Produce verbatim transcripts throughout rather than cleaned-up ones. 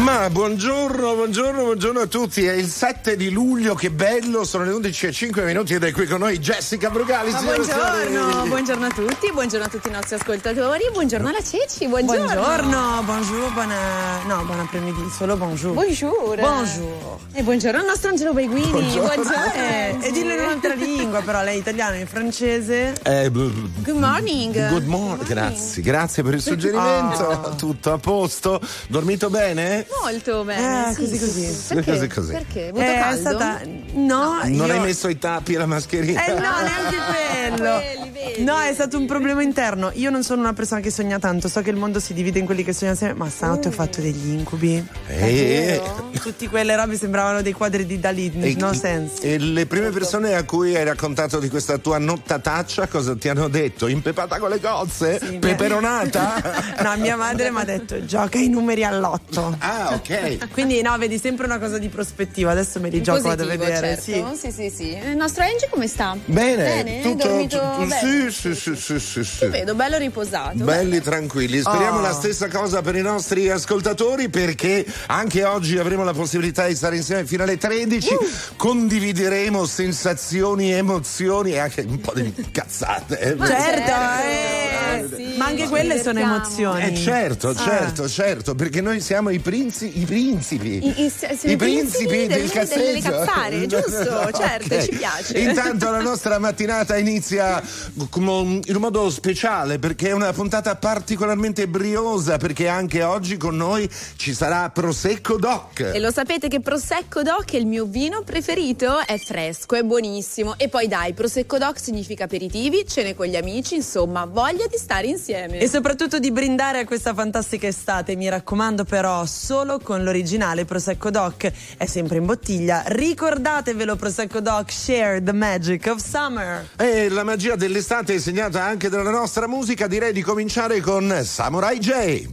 Ma buongiorno, buongiorno, buongiorno a tutti. È il sette di luglio, che bello, sono le undici e cinque minuti ed è qui con noi Jessica Brugali. Ma buongiorno, buongiorno a tutti, buongiorno a tutti i nostri ascoltatori, buongiorno alla Ceci, buongiorno. Buongiorno, bonjour, buona, no, buon après-midi, solo bonjour. Bonjour. Bonjour. E buongiorno al nostro Angelo Beguini. Buongiorno. Buongiorno. Eh, e dillo in un'altra lingua, però lei è italiano, in francese. Eh, Good morning. Good morning, grazie, grazie per il suggerimento. Oh. Tutto a posto? Dormito bene? Molto bene. Eh, sì, così, sì, così. sì. Perché? Così, così. Perché? Avuto Eh, caldo? è stata. No, Non io... hai messo i tappi e la mascherina? Eh no, neanche quello. Quelli, vedi. No, è stato un problema interno. Io non sono una persona che sogna tanto. So che il mondo si divide in quelli che sognano sempre. Ma stanotte ho fatto degli incubi. Eh, Tutte quelle robe sembravano dei quadri di Dalì. e, No sense. e le prime persone a cui hai raccontato di questa tua nottataccia cosa ti hanno detto? Impepata con le cozze? Sì, Peperonata? No, mia madre mi ha detto gioca i numeri all'otto. Ah, ok. Quindi no, vedi sempre una cosa di prospettiva. Adesso me li gioco Positivo, vado a vedere. certo. Sì. Sì, sì, sì. Il nostro Angie come sta? Bene, Bene? tutto, Dormito tutto- bene? sì, sì, sì, sì, sì, sì. Ti vedo bello riposato. Belli tranquilli, speriamo Oh. la stessa cosa per i nostri ascoltatori, perché anche oggi avremo la possibilità di stare insieme fino alle tredici. Uh. Condivideremo sensazioni, emozioni e anche un po' di cazzate. eh. Ma Certo, certo, eh. sì, ma anche ci quelle sono divertiamo. emozioni. Eh certo, Ah. certo, certo, perché noi siamo i, princi- i principi. I, i, siamo I principi del delle, delle cazzeggio. cazzare, giusto? Certo, Ok. ci piace. Intanto la nostra mattinata inizia com- in un modo speciale, perché è una puntata particolarmente briosa, perché anche oggi con noi ci sarà Prosecco Doc. E lo sapete che Prosecco Doc è il mio vino preferito, è fresco, è buonissimo. E poi dai, Prosecco Doc significa aperitivi, cene con gli amici, insomma, voglia di stare insieme. E soprattutto di brindare a questa fantastica estate. Mi raccomando però solo con l'originale Prosecco Doc. È sempre in bottiglia. Ricordatevelo, Prosecco Doc, share the magic of summer. E la magia dell'estate è segnata anche dalla nostra musica. Direi di cominciare con Samurai J.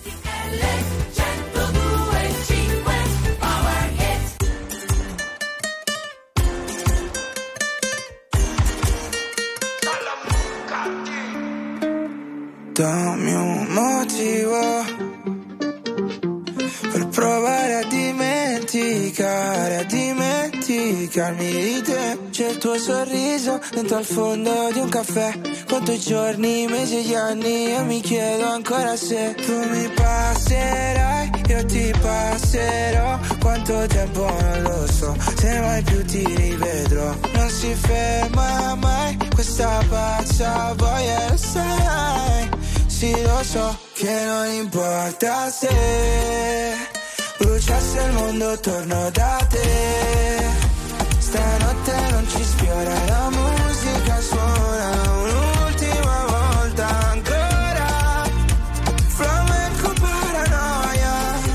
Dammi un motivo per provare a dimenticare, a dimenticarmi di te. C'è il tuo sorriso dentro al fondo di un caffè. Conto i giorni, i mesi e gli anni e mi chiedo ancora se tu mi passerai, io ti passerò. Quanto tempo non lo so, se mai più ti rivedrò. Non si ferma mai questa pazza voglia, lo sai. Sì, lo so che non importa se bruciasse il mondo, torno da te. Stanotte non ci sfiora, la musica suona un'ultima volta ancora. Flamenco paranoia.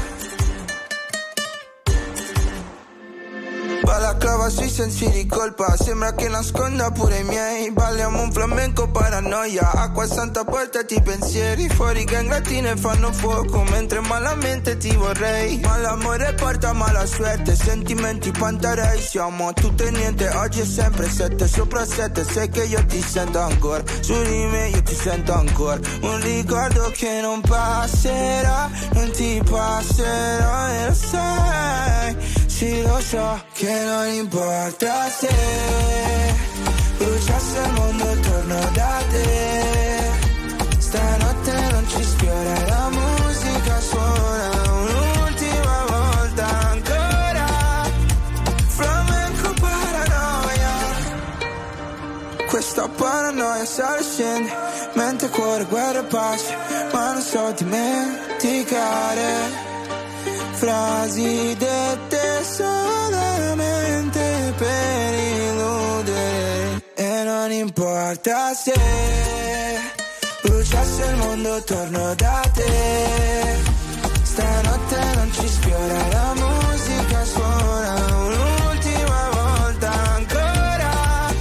Balaclava sui sensi di colpa, sembra che nasconda pure i miei. Balliamo un flamenco paranoia, acqua santa portati i pensieri. Fuori gangratine fanno fuoco, mentre malamente ti vorrei. Ma l'amore porta mala suerte, sentimenti pantarei. Siamo tutto e niente, oggi è sempre sette sopra sette. Sai che io ti sento ancora, su di me io ti sento ancora. Un ricordo che non passerà, non ti passerà e lo sai. Sì, lo so che non importa se bruciasse il mondo, torno da te. Stanotte non ci sfiora, la musica suona un'ultima volta ancora. Flamenco paranoia. Questa paranoia sale e scende, mente, cuore, guerra e pace. Ma non so dimenticare frasi dette solamente per illudere. E non importa se bruciasse il mondo, torno da te. Stanotte non ci sfiora, la musica suona un'ultima volta ancora.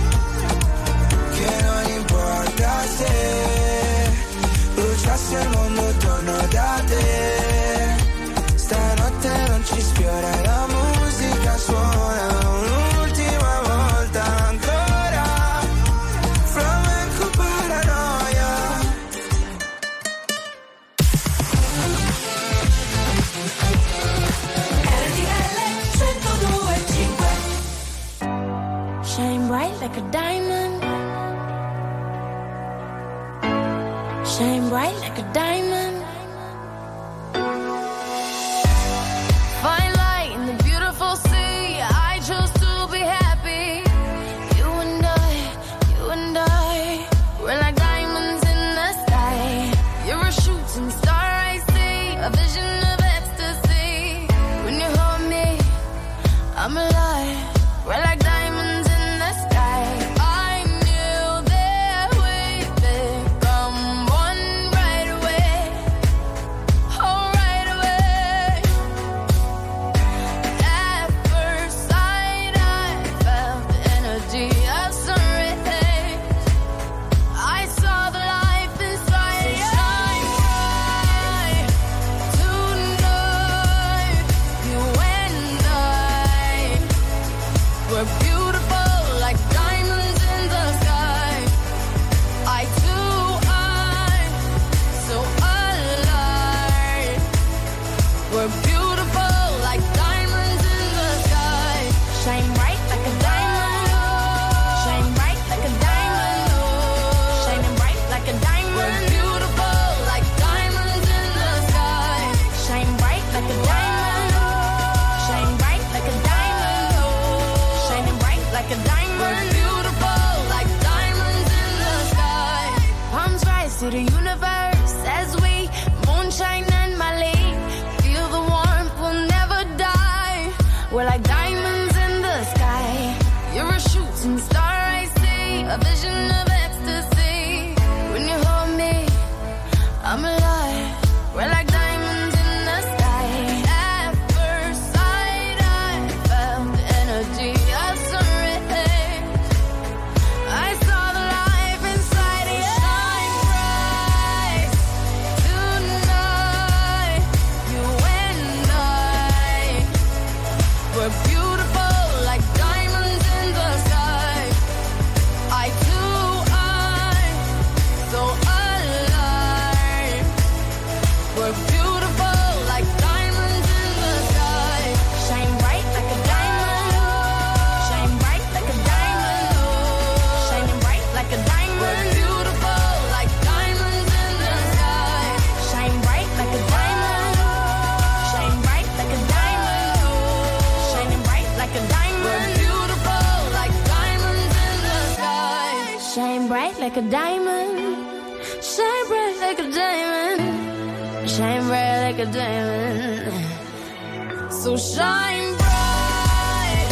Che non importa se bruciasse il mondo, torno da te. Stanotte non ci sfiora, la musica suona un'ultima volta ancora. Flamenco paranoia. shine bright like a diamond. Fine light in the beautiful sea, I chose to be happy. You and I, you and I, we're like diamonds in the sky. You're a shooting star, I see, a vision of ecstasy. When you hold me, I'm alive. We're like diamonds in the sky. I knew that we'd become one right away. Oh, right away. At first sight, I felt the energy of sun rays. I saw the life inside you. Shine bright tonight. You and I, we're beautiful like diamonds in the sky. I too, I'm so alive. We're beautiful like diamonds in the sky. Shine bright like a diamond. Shine bright like a diamond. Shining bright like a diamond. We're beautiful like diamonds in the sky. Shine bright like a diamond. Shine bright like a diamond. Shining bright like a diamond. We're beautiful like diamonds in the sky. Palms rise to the universe as we moonshine and Mali. Feel the warmth, we'll never die. We're like diamonds in the sky. You're a shooting star, I see, a vision of ecstasy. When you hold me, I'm alive. We're like diamonds in the sky. At first sight, I felt the energy of sun rays. I saw the life inside you. Shine bright tonight. You and I, we're beautiful like diamonds in the sky. I too, I'm so alive. We're beautiful like diamonds in the sky. Shine bright like a diamond. Shine bright like a diamond. Shining bright like a diamond. We're beautiful like diamonds in the sky. Shine bright like a diamond. Shine bright like a diamond. Shining bright like a diamond. We're beautiful like diamonds in the sky. Shine bright like a diamond. Shine bright like a diamond. Shine bright like a diamond. So shine bright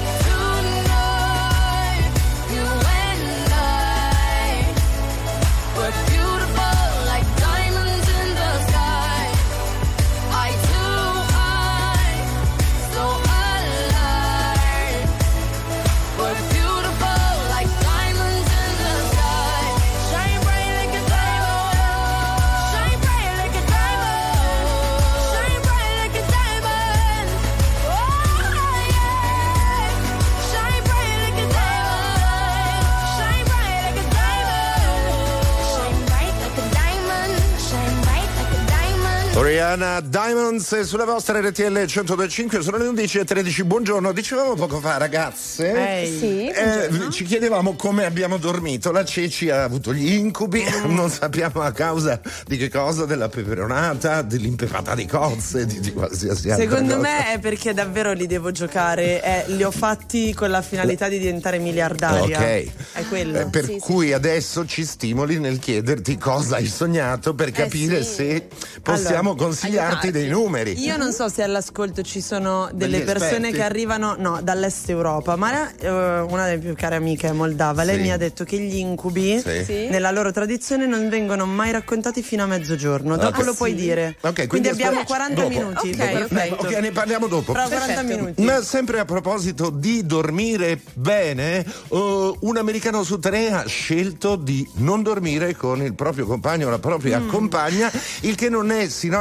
tonight. You and I, we're beautiful like diamonds in the sky. I too, I'm so alive. We're beautiful like diamonds in the sky. Shine bright like a diamond. Shine bright like a diamond. Shine bright like a diamond. Oh yeah. Shine bright like a diamond. Shine bright like a diamond. Shine bright like a diamond. Shine bright like a diamond. Oriana Diamonds sulla vostra R T L centodue e cinque, sono le undici e tredici. Buongiorno, dicevamo poco fa, ragazze, Ehi. Sì, eh, buongiorno. ci chiedevamo come abbiamo dormito. La Ceci ha avuto gli incubi, non sappiamo a causa di che cosa, della peperonata, dell'impepata di cozze, di, di qualsiasi altra Secondo cosa. me è perché davvero li devo giocare, eh, li ho fatti con la finalità di diventare miliardaria. Ok. È quello. Eh, per Sì, cui adesso ci stimoli nel chiederti cosa hai sognato per capire sì. se possiamo Allora, consigliarti aiutarti. dei numeri. Io non so se all'ascolto ci sono delle Degli persone esperti? che arrivano no, dall'est Europa, ma eh, una delle più care amiche è moldava. Lei Sì. mi ha detto che gli incubi Sì. Sì. nella loro tradizione non vengono mai raccontati fino a mezzogiorno. Dopo Ok. lo puoi Sì. dire. Ok, quindi, quindi abbiamo aspetta- quaranta dopo. minuti. Ok, Perfetto. Ok, ne parliamo dopo. Fra quaranta Perfetto. minuti. Ma sempre a proposito di dormire bene, uh, un americano su tre ha scelto di non dormire con il proprio compagno o la propria compagna, il che non è sinonimo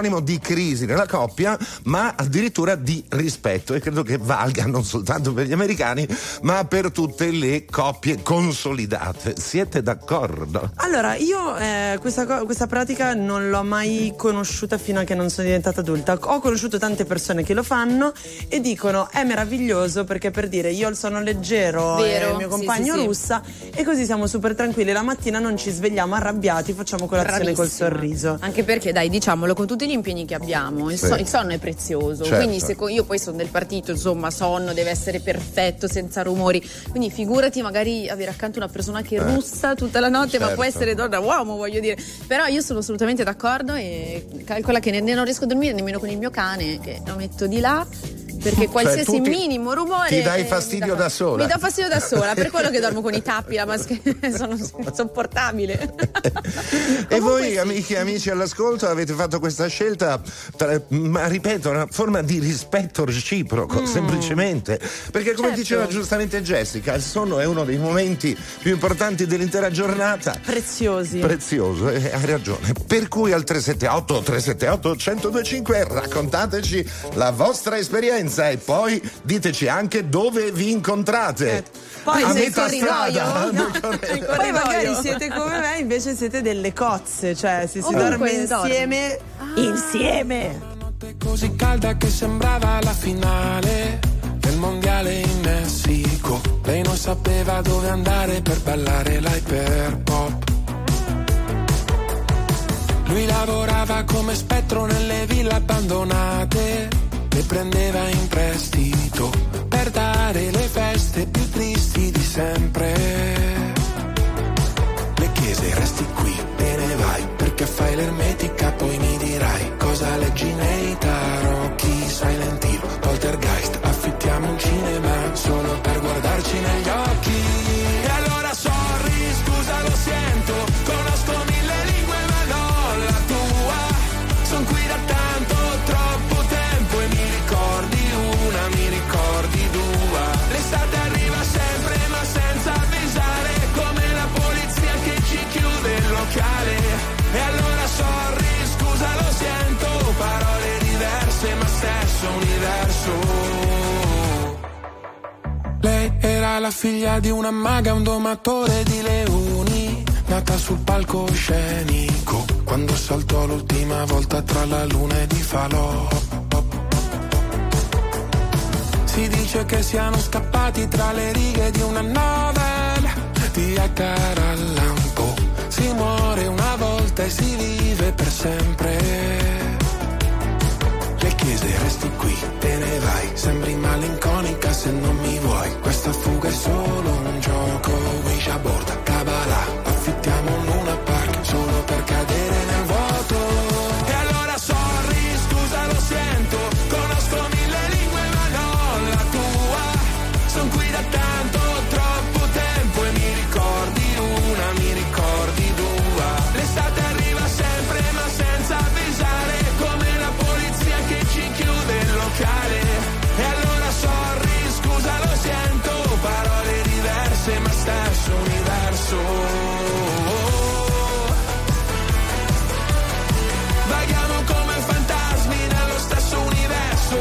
sinonimo di crisi nella coppia, ma addirittura di rispetto, e credo che valga non soltanto per gli americani, ma per tutte le coppie consolidate. Siete d'accordo? Allora, io eh, questa, co- questa pratica non l'ho mai conosciuta fino a che non sono diventata adulta. Ho conosciuto tante persone che lo fanno e dicono è meraviglioso, perché per dire io il sonno leggero Vero, e il mio compagno sì, sì, russa, e così siamo super tranquilli, la mattina non ci svegliamo arrabbiati, facciamo colazione col Bravissima. sorriso. Anche perché, dai, diciamolo, con tutti gli impegni che abbiamo, il, Sì. so- il sonno è prezioso. Certo. Quindi se co- io poi sono del partito, insomma, sonno deve essere perfetto, senza rumori. Quindi figurati magari avere accanto una persona che Eh. russa tutta la notte, Certo. ma può essere donna uomo, voglio dire. Però io sono assolutamente d'accordo, e calcola che ne, ne non riesco a dormire nemmeno con il mio cane, che lo metto di là. Perché qualsiasi tu ti- minimo rumore ti dai eh, fastidio mi dà, da sola. Mi dà fastidio da sola, per quello che dormo con i tappi, la maschera, sono insopportabile. E voi, amiche e amici all'ascolto, avete fatto questa scelta, tra- ma ripeto, una forma di rispetto reciproco, semplicemente. Perché, come Certo. diceva giustamente Jessica, il sonno è uno dei momenti più importanti dell'intera giornata. Preziosi. Prezioso, e hai ragione. Per cui al tre sette otto tre sette otto uno zero due cinque raccontateci la vostra esperienza e poi diteci anche dove vi incontrate. Eh, poi a se metà corridoio? strada. No. Poi magari siete come me, invece siete delle cozze, cioè se si Ovunque dorme dormi. insieme, insieme. Notte così calda che sembrava la finale del mondiale in Messico. Lei non sapeva dove andare per ballare l'hyperpop. Lui lavorava come spettro nelle ville abbandonate, le prendeva in prestito per dare le feste più tristi di sempre. Le chiese resti qui, te ne vai, perché fai l'ermetica, poi mi dirai cosa leggi nei tarocchi, Silent Hill, Poltergeist, affittiamo un cinema solo per guardarci negli occhi. E allora sorry, scusa, lo sento, conosco mille lingue ma non la tua, son qui da tanto, troppo tempo e mi ricordi una, mi ricordi due. L'estate arriva sempre ma senza avvisare, come la polizia che ci chiude il locale. E allora sorry, scusa, lo sento, parole diverse ma stesso universo. Lei era la figlia di una maga, un domatore di leoni, nata sul palcoscenico quando saltò l'ultima volta tra la luna ed i falò. Si dice che siano scappati tra le righe di una novella di Edgar Allan Poe. Si muore una volta e si vive per sempre. Le chiese resti qui, te ne vai, sembri malinconica se non mi vuoi. Questa fuga è solo un gioco, Ouija board, Kabbalah, affittiamo un Luna Park solo per cadere nel vuoto. E allora sorry, scusa, lo sento, conosco mille lingue ma non la tua, son qui da tanto, troppo tempo e mi ricordi una, mi ricordi due. L'estate arriva sempre ma senza avvisare, come la polizia che ci chiude il locale. E allora sorry, scusa, lo sento, parole diverse ma stesso universo. Vaghiamo come fantasmi nello stesso universo.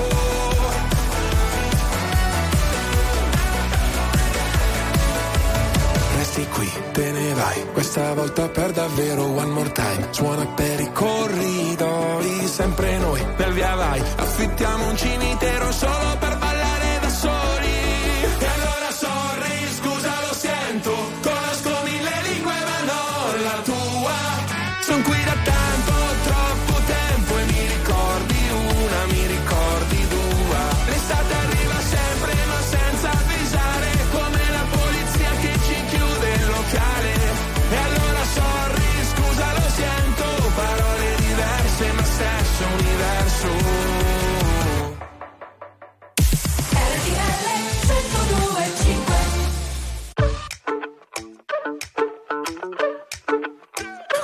Resti qui, te ne vai, questa volta per davvero, one more time. Suona per i corridoi, sempre noi nel via vai, affittiamo un cimitero solo per ballare da soli. E allora sorry, scusa, lo sento, conosco mille lingue ma non la tua, son qui da tanto, troppo tempo e mi ricordi una, mi ricordi due. L'estate arriva sempre ma senza avvisare, come la polizia che ci chiude il locale. E allora sorry, scusa, lo sento, parole diverse ma stesso universo.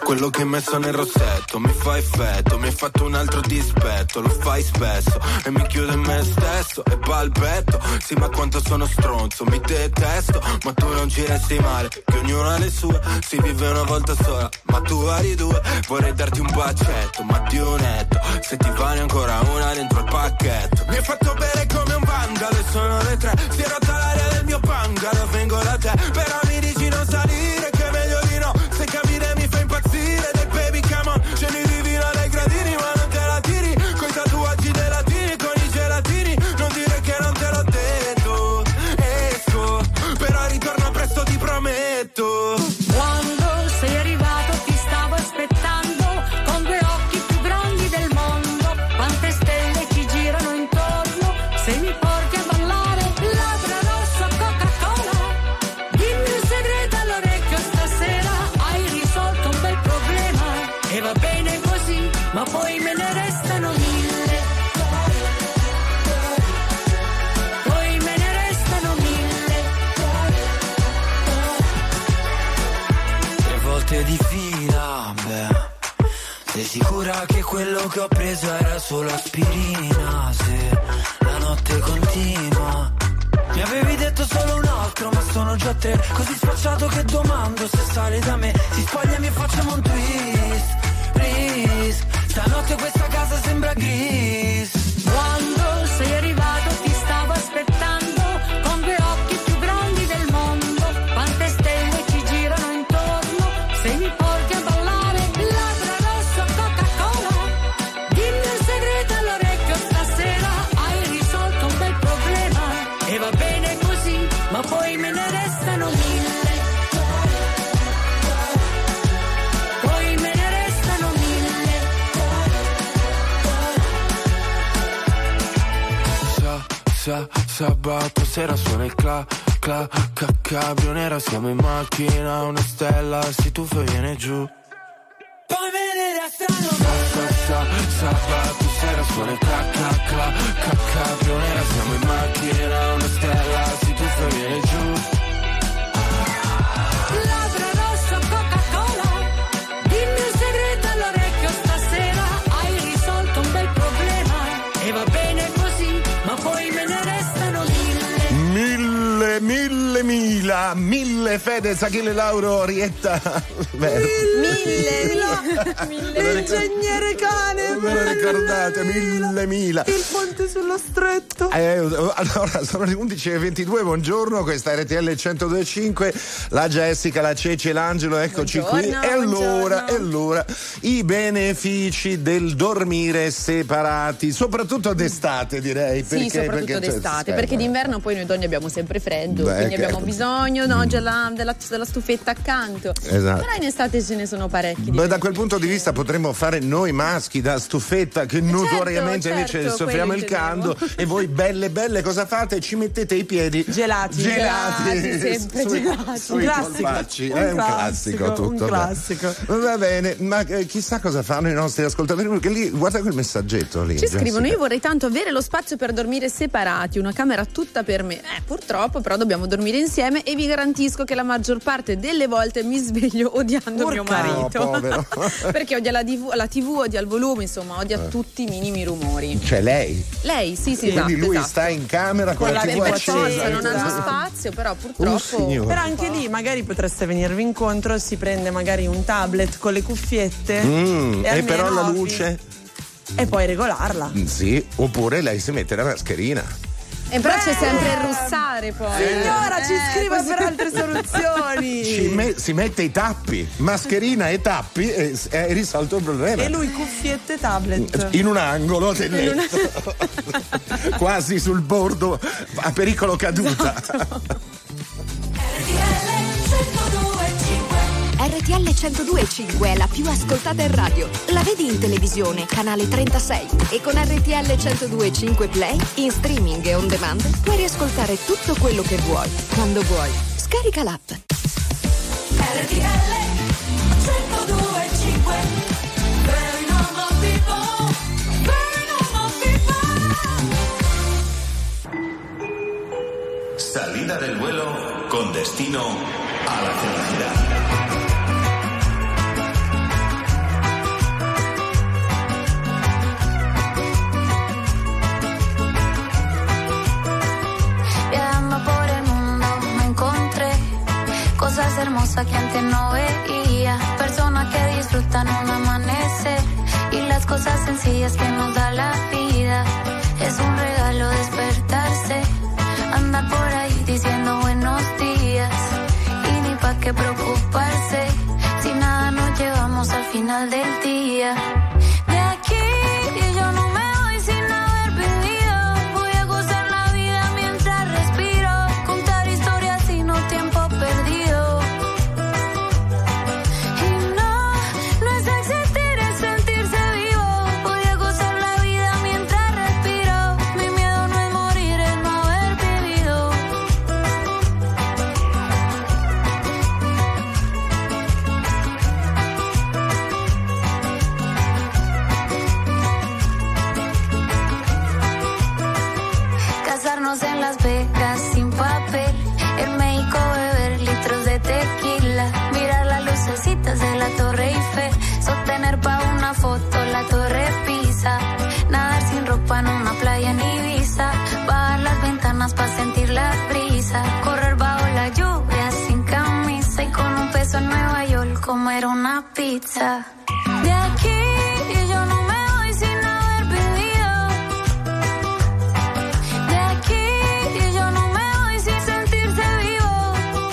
quello che hai messo nel rossetto mi fa effetto, mi hai fatto un altro dispetto, lo fai spesso e mi chiudo in me stesso e balbetto. Sì, ma quanto sono stronzo, mi detesto, ma tu non ci resti male, che ognuno ha le sue, si vive una volta sola, ma tu hai due. Vorrei darti un bacetto, ma di un etto, se ti va ne ancora una dentro il pacchetto. Mi hai fatto bere come un vandalo e sono le tre, si è rotta l'aria del mio bungalow, vengo da te, però mi dici non salire, che è meglio di no, se capire mi fa impazzire. Del baby come on, scendi di vino dai gradini, ma non te la tiri, coi tatuaggi dei latini, con i gelatini, non dire che non te l'ho detto. Esco, però ritorno presto, ti prometto. Quando sei arrivato ti stavo aspettando, con due occhi più grandi del mondo, quante stelle ci girano intorno, se mi porti a ballare, labbra rossa Coca-Cola, dimmi un segreto all'orecchio stasera, hai risolto un bel problema, e va bene così, ma poi me ne restano mille, poi me ne restano mille. Tre volte di fila, beh. Sei sicura che quello che ho preso era solo aspirina? Se la notte continua. Mi avevi detto solo un altro, ma sono già tre. Così spacciato che domando se sale da me. Si spogliami e facciamo un twist, please. Stanotte questa casa sembra gris. Quando sei arrivato ti stavo aspettando, con due occhi più grandi del mondo, quante stelle ci girano intorno, se mi porti a ballare, labbra rossa Coca-Cola, dimmi un segreto all'orecchio stasera, hai risolto un bel problema, e va bene così, ma poi me ne restano mille, poi me ne restano mille. Sa, sa, sabato sera suona il cla, cla, ca, cabrio nera, siamo in macchina, una stella si tuffa e viene giù. Poi me ne restano Sa, sa, sa, sabato sera suona il cla, cla, cla, ca, cabrio nera, siamo in macchina, una stella si tuffa e viene giù. Labbra rossa Coca-Cola, dimmi un segreto all'orecchio stasera, hai risolto un bel problema, e va bene così, ma poi me ne restano mille. Mille, mille, mila, mille Fedez, Achille Lauro, Orietta. Beh, Mille, mille. L'ingegnere cane. ve lo ricordate? Mille, mila. Il ponte sullo stretto. Eh, allora, sono le undici e ventidue, buongiorno, questa è R T L centodue e cinque, la Jessica, la Ceci e l'Angelo, eccoci Buongiorno, qui. E allora, buongiorno. e allora, i benefici del dormire separati, soprattutto d'estate direi. Sì, perché, soprattutto perché, d'estate, cioè, perché d'inverno poi noi donne abbiamo sempre freddo, Beh, quindi che- abbiamo bisogno no, della, della, della stufetta accanto. Esatto. Però in estate ce ne sono parecchi. di Beh, da quel benefici. punto di vista potremmo fare noi maschi da stufetta che notoriamente certo, invece soffriamo quello il cando, intendevo. e voi belle belle cosa fate? Ci mettete i piedi Gelati. gelati, Gelati, sempre sui, gelati. sui Un classico. polpacci. Un È un classico, classico tutto. un classico. Va bene, ma eh, chissà cosa fanno i nostri ascoltatori, perché lì guarda quel messaggetto lì. Ci Jessica. scrivono: io vorrei tanto avere lo spazio per dormire separati, una camera tutta per me. Eh, purtroppo però dobbiamo dormire insieme, e vi garantisco che la maggior parte delle volte mi sveglio odiando mio Urca. marito. No, povero. Perché odia la tivù, la tivù, odia il volume, insomma, odia tutti i minimi rumori. Cioè lei, Lei, sì, sì, esatto. quindi lui esatto. sta in camera con, Con la la tivù Per tivù accesa. forza, non hanno Esatto. spazio, però Oh, purtroppo. signore. Però anche lì magari potreste venirvi incontro, si prende magari un tablet con le cuffiette Mm, e almeno però la fi- luce? e poi regolarla. Mm, Sì, oppure lei si mette la mascherina. E però c'è sempre il russare poi. Signora, ci Eh, scriva così- per altre soluzioni. Ci me- si mette i tappi, mascherina e tappi, e s- è risolto il problema. E lui cuffiette e tablet. In un angolo del letto, quasi sul bordo, a pericolo caduta. R T L centodue e cinque è la più ascoltata in radio. La vedi in televisione, canale trentasei. E con R T L centodue e cinque Play, in streaming e on demand, puoi riascoltare tutto quello che vuoi, quando vuoi. Scarica l'app. R T L centodue e cinque. Very normal people, very normal people. Salida del vuelo con destino a la felicidad. cosas sencillas que nos da la vida. Es un regalo despertarse, andar por ahí diciendo buenos días. Y ni pa' qué preocuparse, si nada nos llevamos al final del día. De aquí yo no me voy sin haber vivido. Voy a gozar la vida mientras respiro, contar historias y no tiempo perdido. Y no, no es existir, es sentirse vivo. Voy a gozar la vida mientras respiro. Mi miedo no es morir, es no haber vivido. Casarnos en Las Vegas sin papel, en México beber litros de tequila, mirar las lucecitas de la Torre Eiffel, sostener pa' una foto la Torre Pisa, nadar sin ropa en una playa en Ibiza, bajar las ventanas pa' sentir la brisa, correr bajo la lluvia sin camisa y con un peso en Nueva York comer una pizza. De aquí yo no me voy sin haber vivido. De aquí yo no me voy sin sentirse vivo.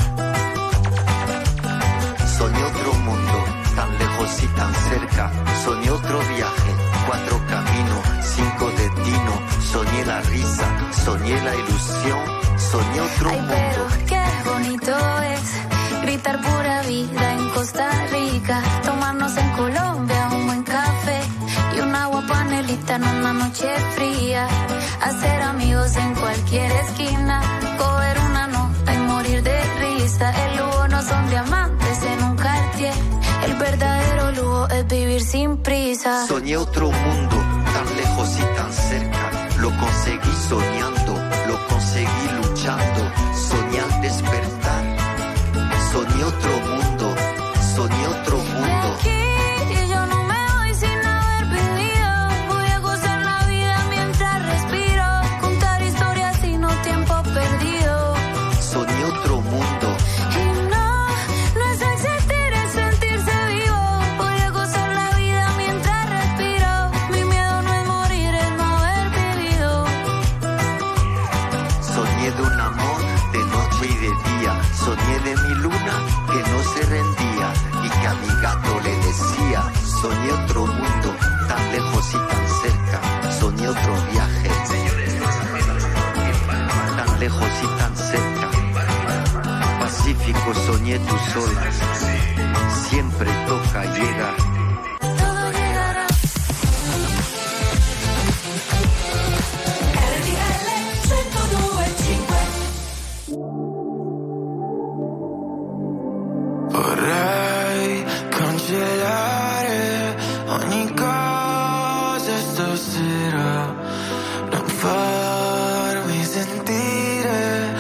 Soñé otro mundo, tan lejos y tan cerca. Soñé otro viaje, cuatro caminos, cinco destinos. Soñé la risa, soñé la ilusión. Soñé otro Ay, mundo. pero qué bonito es gritar pura vida en Costa Rica, tomarnos en Colombia un buen café y un agua panelita en una noche fría, hacer amigos en cualquier esquina, coger una nota y morir de risa. El lujo no son diamantes en un Cartier, el verdadero lujo es vivir sin prisa. Soñé otro mundo, tan lejos y tan cerca. Lo conseguí soñando, lo conseguí luchando. Soñé al despertar. Soñé otro mundo, soñé otro mundo. De aquí yo no me voy sin haber vivido. Voy a gozar la vida mientras respiro, contar historias y no tiempo perdido. Soñé otro mundo. Y no, no es existir, es sentirse vivo. Voy a gozar la vida mientras respiro. Mi miedo no es morir, es no haber vivido. Soñé de un amor de noche y de día. Soñé de mi luna que no se rendía y que a mi gato le decía. Soñé otro mundo, tan lejos y tan cerca. Soñé otro viaje, tan lejos y tan cerca. Pacífico, soñé tus olas. Siempre toca llegar. Todo llegará. R T L centodue e cinque. Vorrei cancellare ogni cosa stasera, non farmi sentire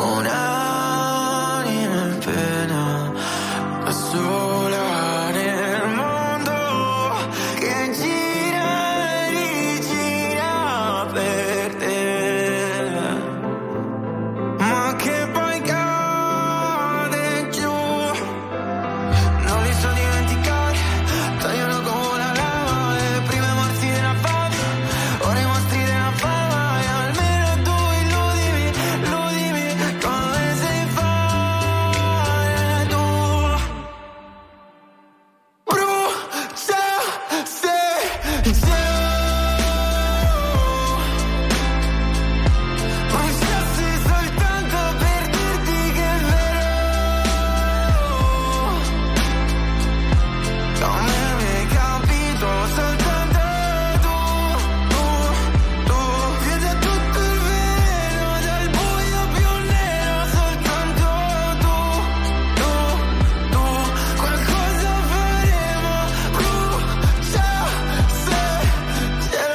un'anima in pena, da sola nel mondo che gira e rigira per te, ma che poi cade giù. Non li so dimenticare, tagliano come la lava, le prime morti della fame, ora i mostri della fama, e almeno tu illudimi, illudimi come sai fare tu. Brucia se giù, bruciassi soltanto per dirti che è vero. Come avevi capito soltanto tu, tu, tu, chiedi a tutto il vero dal buio più nero, soltanto tu, tu, tu, qualcosa faremo, brucia se giù.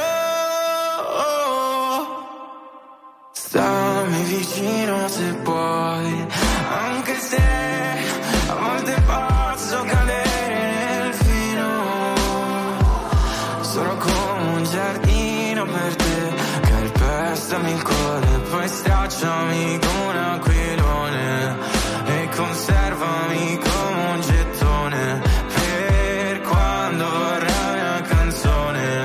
Stammi vicino se puoi, anche se a volte posso cadere nel fino. Sono come un giardino per te, calpestami il cuore, poi stracciami come un aquilone e conservami come un gettone per quando vorrai una canzone.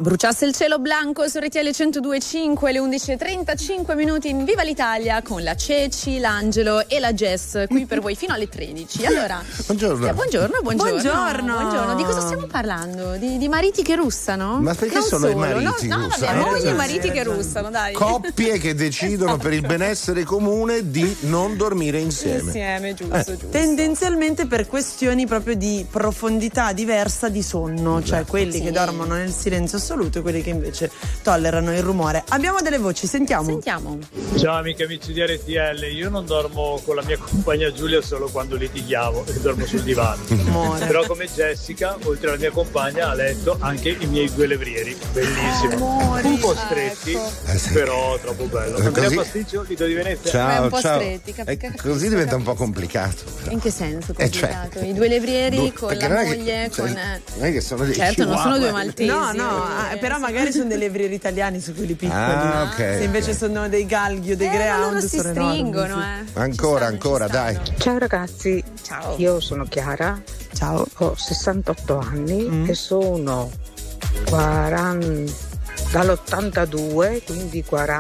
Bruciasse il cielo bianco su R T L centodue e cinque, le undici e trentacinque minuti in Viva l'Italia con la Ceci, l'Angelo e la Jess qui per voi fino alle tredici. Allora, buongiorno. Eh, buongiorno, buongiorno. Buongiorno. Buongiorno. Di cosa stiamo parlando? Di, di mariti che russano? Ma perché non sono solo, i mariti no, no, russano? vabbè, mogli e Eh, mariti eh, che russano, dai. Coppie che decidono per il benessere comune di non dormire insieme. Insieme, giusto, Eh. giusto. Tendenzialmente per questioni proprio di profondità diversa di sonno, cioè quelli Sì. che dormono nel silenzio assoluto e quelli che invece tollerano il rumore. Abbiamo delle voci, sentiamo. Sentiamo. Ciao amiche e amici di R T L, io non dormo con la mia compagna Giulia solo quando litighiamo e dormo sul divano. Amore. Però come Jessica, oltre alla mia compagna, ha letto anche i miei due levrieri. Bellissimo. Amori, un po' stretti, ecco. Eh sì. però troppo bello. Andrea Così- Pasticcio, Lido di Venezia. Beh, Ciao, un po' ciao. stretti, cap- Eh, capisco, così diventa un po' capisco. complicato. però. In che senso Eh, cioè, complicato? I due levrieri due- con perché la non è che- moglie, cioè, con... eh, non è che sono dei certo, non sono chihuahua. due maltesi. No, no, eh, ah, però magari sono dei levrieri italiani su quelli piccoli. Ah, ok, Se invece ok. sono dei galghi o dei Eh, ma greyhound loro si sono stringono, enormi, eh. Ancora, Ci stanno, ancora, ci dai. stanno. Ciao ragazzi, Ciao. io sono Chiara, sì. Ciao. ho sessantotto anni Mm. e sono quaranta, dall'ottantadue, quindi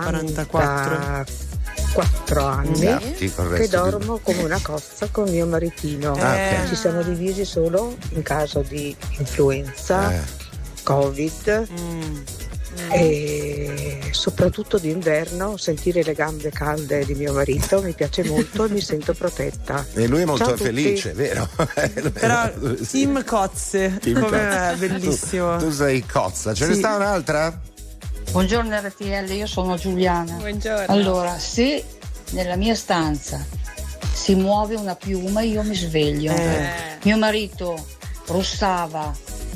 quarantaquattro anni Esatti, col che resto di- dormo come una cozza con mio maritino. Ah, ok. Ci siamo divisi solo in caso di influenza, Eh. Covid Mm. e soprattutto d'inverno sentire le gambe calde di mio marito mi piace molto e mi sento protetta. E lui è molto Ciao a tutti. felice, vero? Però Sì. Team Cozze, Team come Cozza. me, bellissimo. Tu, tu sei cozza, ce ne Sì. sta un'altra? Buongiorno R T L, io sono Giuliana. Buongiorno. Allora, se nella mia stanza si muove una piuma, io mi sveglio. Eh. Mio marito russava,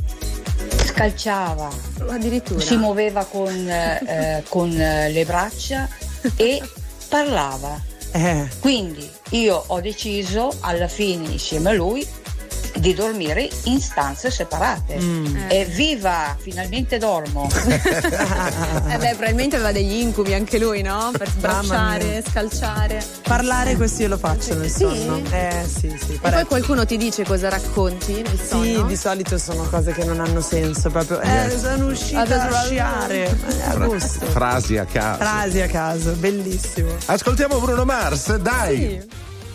scalciava, Addirittura. si muoveva con, eh, con eh, le braccia e parlava. Eh. Quindi io ho deciso alla fine insieme a lui di dormire in stanze separate. Mm. Evviva, finalmente dormo. Eh beh, probabilmente aveva degli incubi anche lui, no? Per Mamma sbracciare, mia. scalciare. Parlare questo io lo faccio nel Sì? sonno. Eh sì, sì. E poi parecchio. qualcuno ti dice cosa racconti nel sonno? Sì, di solito sono cose che non hanno senso, proprio. Eh, sono uscita a sciare. Eh, a gusto. Frasi a caso. Frasi a caso, bellissimo. Ascoltiamo Bruno Mars, dai. Sì.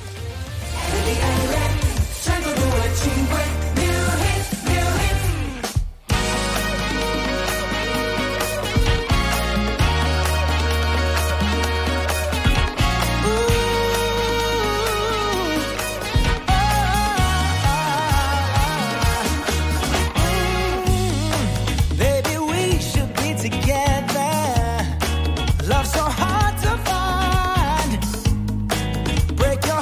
Baby, we should be together. Love so hard to find. Break your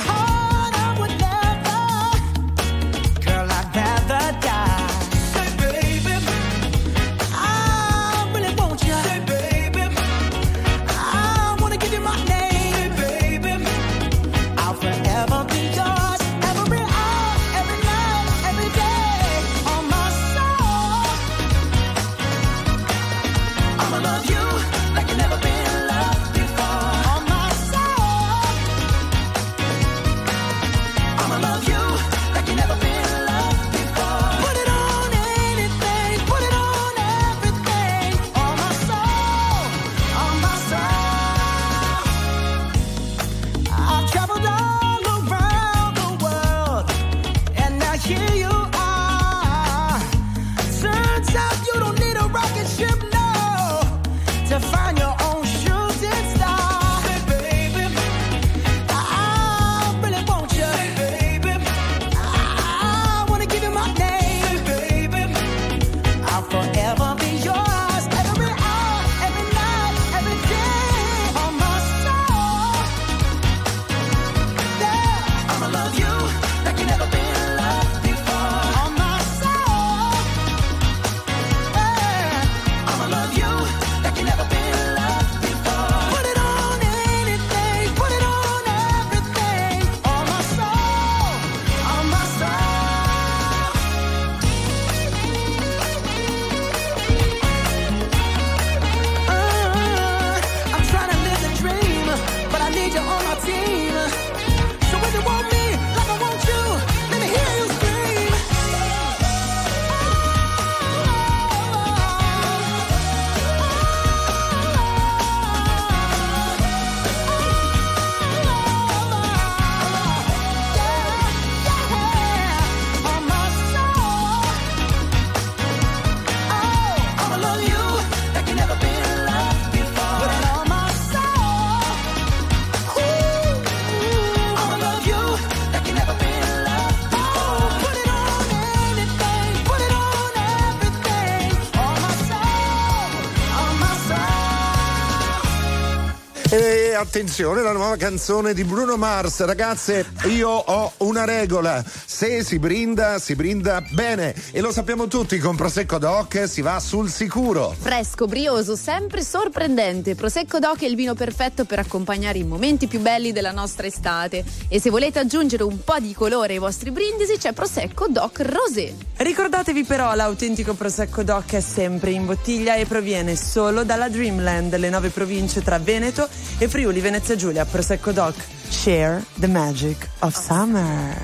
attenzione, la nuova canzone di Bruno Mars. Ragazze, io ho una regola: se si brinda, si brinda bene, e lo sappiamo tutti, con Prosecco Doc si va sul sicuro. Fresco, brioso, sempre sorprendente. Prosecco Doc è il vino perfetto per accompagnare i momenti più belli della nostra estate. E se volete aggiungere un po' di colore ai vostri brindisi, c'è Prosecco Doc Rosé. Ricordatevi però, l'autentico Prosecco Doc è sempre in bottiglia e proviene solo dalla Dreamland, le nove province tra Veneto e Friuli Venezia Giulia. Prosecco Doc, share the magic of summer.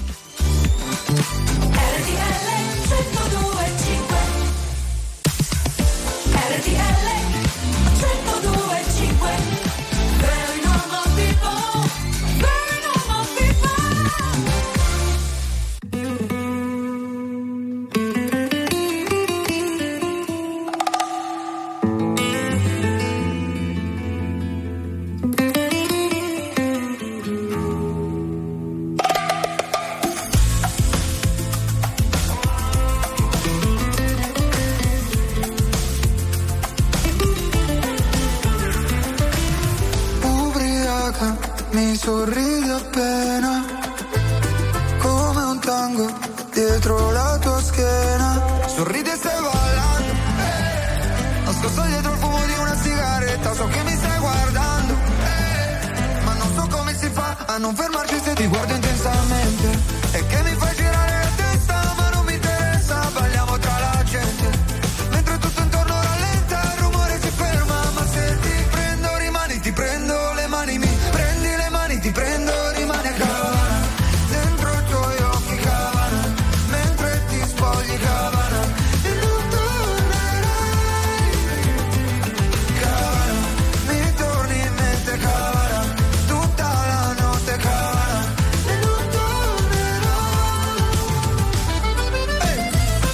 Mi sorridi appena, come un tango dietro la tua schiena. Sorridi e stai ballando, eh. Nascosto dietro il fumo di una sigaretta, so che mi stai guardando, eh. Ma non so come si fa a non fermarci se ti guardo intensamente. E che mi fai girare la testa, ma non mi interessa. Balliamo tra la gente, mentre tutto intorno rallenta, il rumore si ferma. Ma se ti prendo rimani, ti prendo le mani, mi prendi le mani, ti prendo, rimani a Cabana, dentro i tuoi occhi Cabana, mentre ti spogli Cabana, e non tornerai. Cabana, mi torni in mente Cabana, tutta la notte Cabana, e non tornerai. Hey.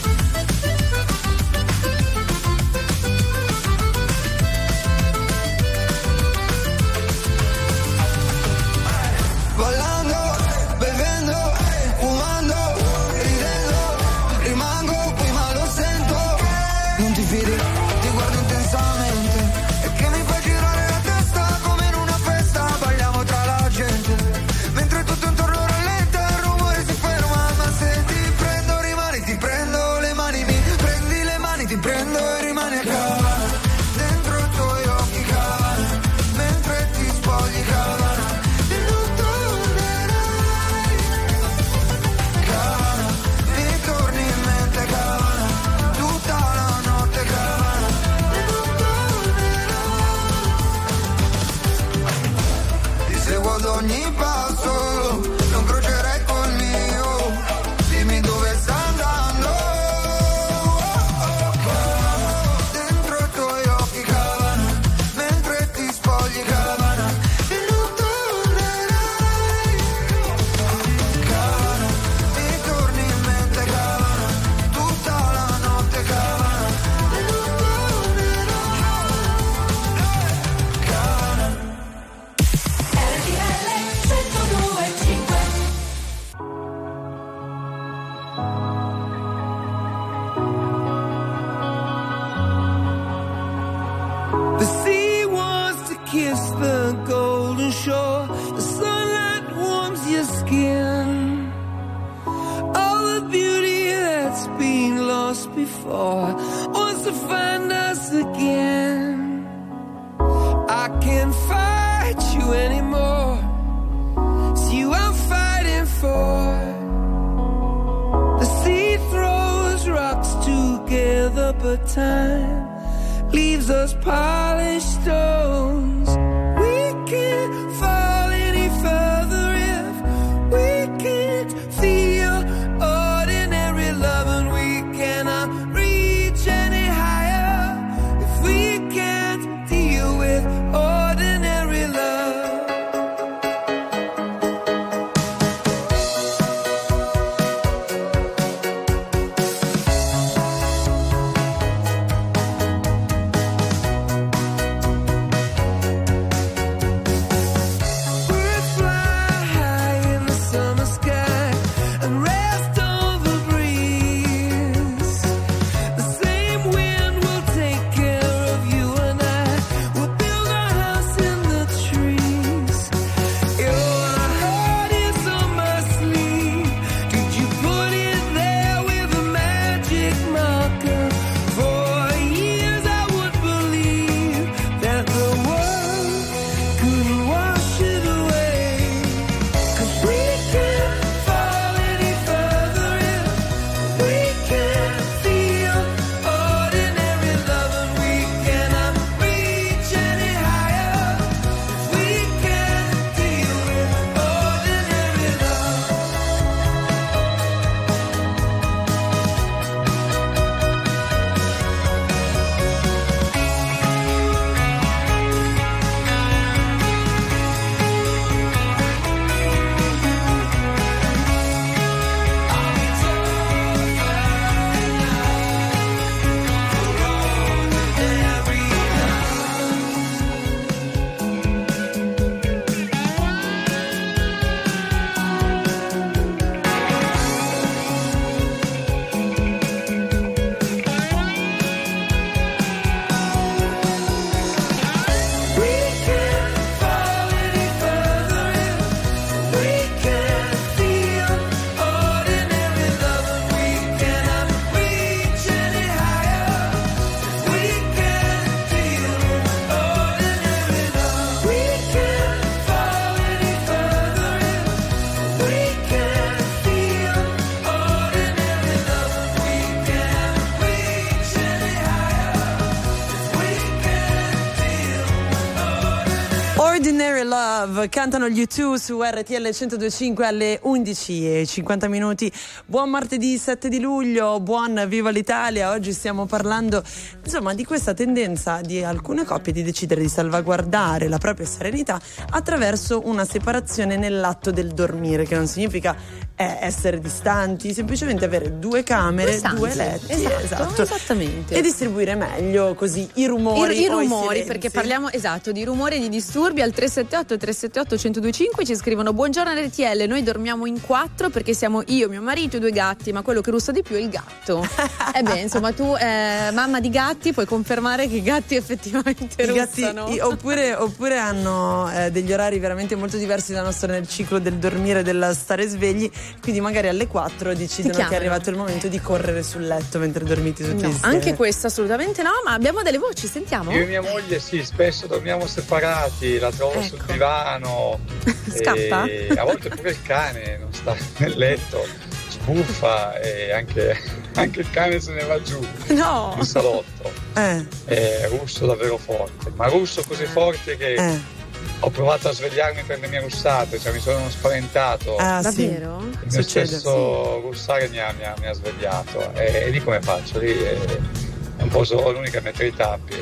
Ballando, bevendo, fumando, ridendo, rimango qui ma lo sento. Non ti fidi, ti guardo intensamente, e che mi fai girare la testa come in una festa. Balliamo tra la gente, mentre tutto intorno rallenta, il rumore si ferma. Ma se ti prendo rimani, ti prendo le mani, mi prendi le mani, ti prendo e rimani a Cabana, dentro i tuoi occhi Cabana, mentre ti spogli Cabana, e non tornerai. Cabana, mi torni in mente Cabana, tutta la notte Cabana, e non tornerai. Ti seguo ad ogni passo, non crocierai col mio, dimmi dove sta andando. Dentro i tuoi occhi Cabana, mentre ti spogli Cabana, e non tornerai. Cabana, mi torni in mente Cabana, tutta la notte Cabana, e non tornerai. Cabana. R T L centodue e cinque. The sea wants to kiss the golden shore. The sunlight warms your skin. All the beauty that's been lost before wants to find us again. I can't fight you anymore. It's you I'm fighting for. The sea throws rocks together, but time leaves us polished stones. We can't fall any further if we can't feel ordinary love, and we cannot reach any higher if we can't deal with ordinary love. Love, cantano gli U due su R T L centodue e cinque alle undici e cinquanta minuti. Buon martedì sette di luglio, buon Viva l'Italia. Oggi stiamo parlando insomma di questa tendenza di alcune coppie di decidere di salvaguardare la propria serenità attraverso una separazione nell'atto del dormire, che non significa eh, essere distanti, semplicemente avere due camere, due, due letti, esatto, esatto, esattamente, e distribuire meglio così i rumori, I, i o rumori i perché parliamo esatto di rumori e di disturbi. Al tre sette otto tre sette otto uno zero due cinque ci scrivono: buongiorno R T L, noi dormiamo in quattro perché siamo io, mio marito e due gatti, ma quello che russa di più è il gatto. E beh, insomma, tu eh, mamma di gatti puoi confermare che i gatti effettivamente I russano. gatti, i, oppure, oppure hanno eh, degli orari veramente molto diversi dal nostro nel ciclo del dormire e del stare svegli, quindi magari alle quattro decidono che è arrivato il momento di correre sul letto mentre dormite tutti no, insieme. anche questo assolutamente no, ma abbiamo delle voci, sentiamo. Io e mia moglie sì, spesso dormiamo separati, la trovo Ecco. sul divano. Scappa? E a volte pure il cane non sta nel letto, sbuffa e anche, anche il cane se ne va giù No. in salotto. Eh. È russo davvero forte, ma russo così forte che Eh. ho provato a svegliarmi per le mie russate, cioè mi sono spaventato. Ah, sì. Davvero? Il mio Succede, stesso russare mi ha, mi ha- mi ha svegliato e, e lì come faccio? Lì è, è un po' solo l'unica mettere i tappi.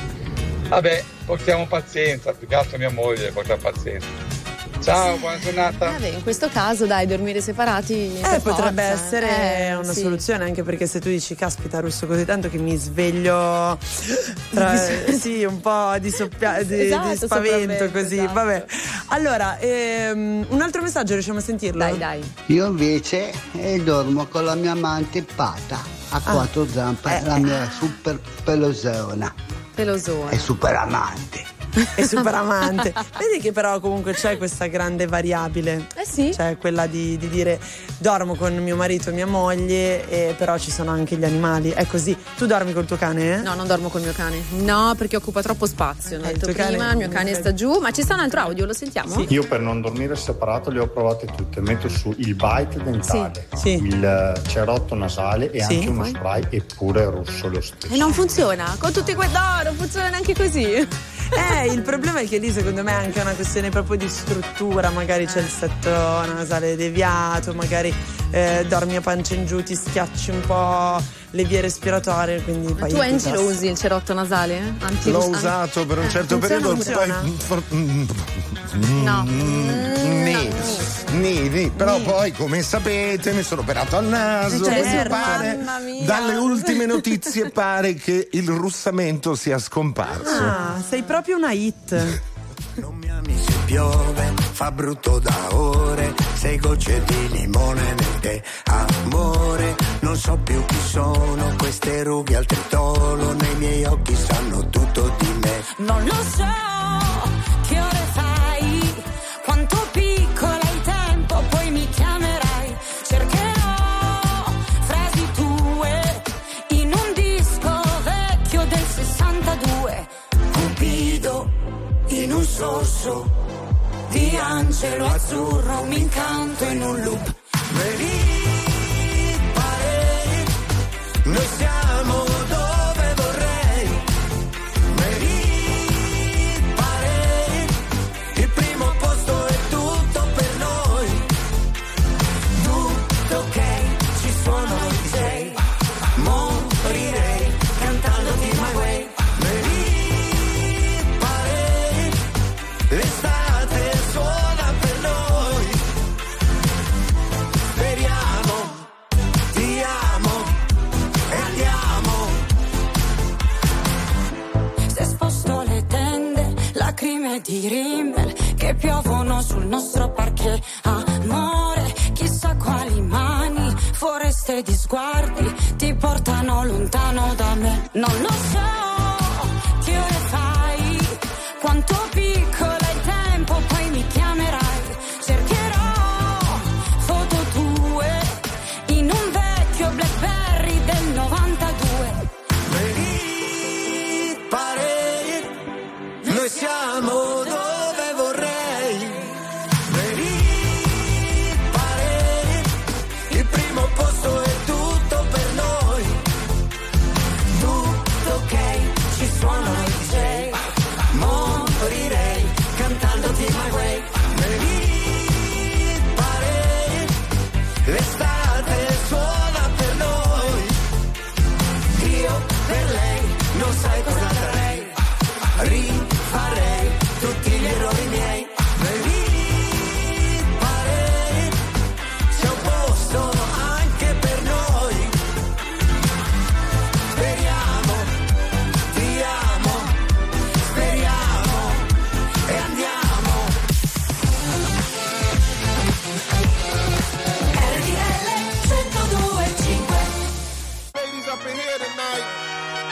Vabbè, portiamo pazienza, più che altro mia moglie porta pazienza. Ciao, buona giornata. Vabbè, in questo caso dai, dormire separati Eh, per potrebbe forza. essere Eh, una sì. soluzione, anche perché se tu dici caspita, russo così tanto che mi sveglio tra, sì, un po' di, soppia- di, Esatto, di spavento sopravvento, così, esatto. vabbè. Allora, ehm, un altro messaggio, riusciamo a sentirlo? Dai, dai. Io invece eh, dormo con la mia amante Pata a quattro zampe, Eh, la mia super pelosona Pelosone. e super amante. È super amante. Vedi che però comunque c'è questa grande variabile. Eh sì. Cioè quella di, di dire dormo con mio marito e mia moglie, e però ci sono anche gli animali. È così. Tu dormi col tuo cane? Eh? No, non dormo col mio cane. No, perché occupa troppo spazio. L'ho Eh, il detto tuo cane- prima, il mio cane sta giù. Ma ci sta un altro audio, lo sentiamo? Sì. Io per non dormire separato le ho provate tutte, metto su il bite dentale, Sì, sì. il eh, cerotto nasale e Sì. anche uno Poi? spray, eppure russo lo stesso. E non funziona. Con tutti quei. No, non funziona neanche così. Eh, il problema è che lì secondo me è anche una questione proprio di struttura, magari c'è il setto nasale deviato, magari eh, dormi a pancia in giù, ti schiacci un po' le vie respiratorie, quindi poi Tu Angie lo disastro. usi il cerotto nasale? Anti- L'ho an- usato per un Eh, certo funziona, periodo, funziona? poi for- No. Nì, nì, nì. Però Nì. poi, come sapete, mi sono operato al naso. Certo, quindi pare, mamma mia. dalle ultime notizie pare che il russamento sia scomparso. Ah, sei proprio una hit. Non mi ami se piove, fa brutto da ore, sei gocce di limone nel tè, amore, non so più chi sono, queste rughe al tritolo, nei miei occhi sanno tutto di me. Non lo so che ore fai, quanto piccola il tempo, poi mi chiamerai. Cercherò frasi tue in un disco vecchio del sessantadue. Cupido in un sorso di angelo azzurro, mi incanto in un loop. Vedi, pare, noi siamo dove vorrei. Vedi, pare, il primo posto è tutto per noi. Tutto ok, ci suono i D J, morirei cantandoti My Way. Vedi, pare, l'estate suona per noi. Speriamo, ti amo e andiamo. Se sposto le tende, lacrime di Rimmel che piovono sul nostro parquet. Amore, chissà quali mani, foreste di sguardi ti portano lontano da me. Non lo so che ore fai, quanto piccola è il tempo, poi mi chiamerai. Cercherò foto tue in un vecchio Blackberry del novantadue. Vedi, pare, noi siamo dove vorrei. Vedi, pare, il primo posto è tutto per noi. Tutto ok, ci suonano i D J, morirei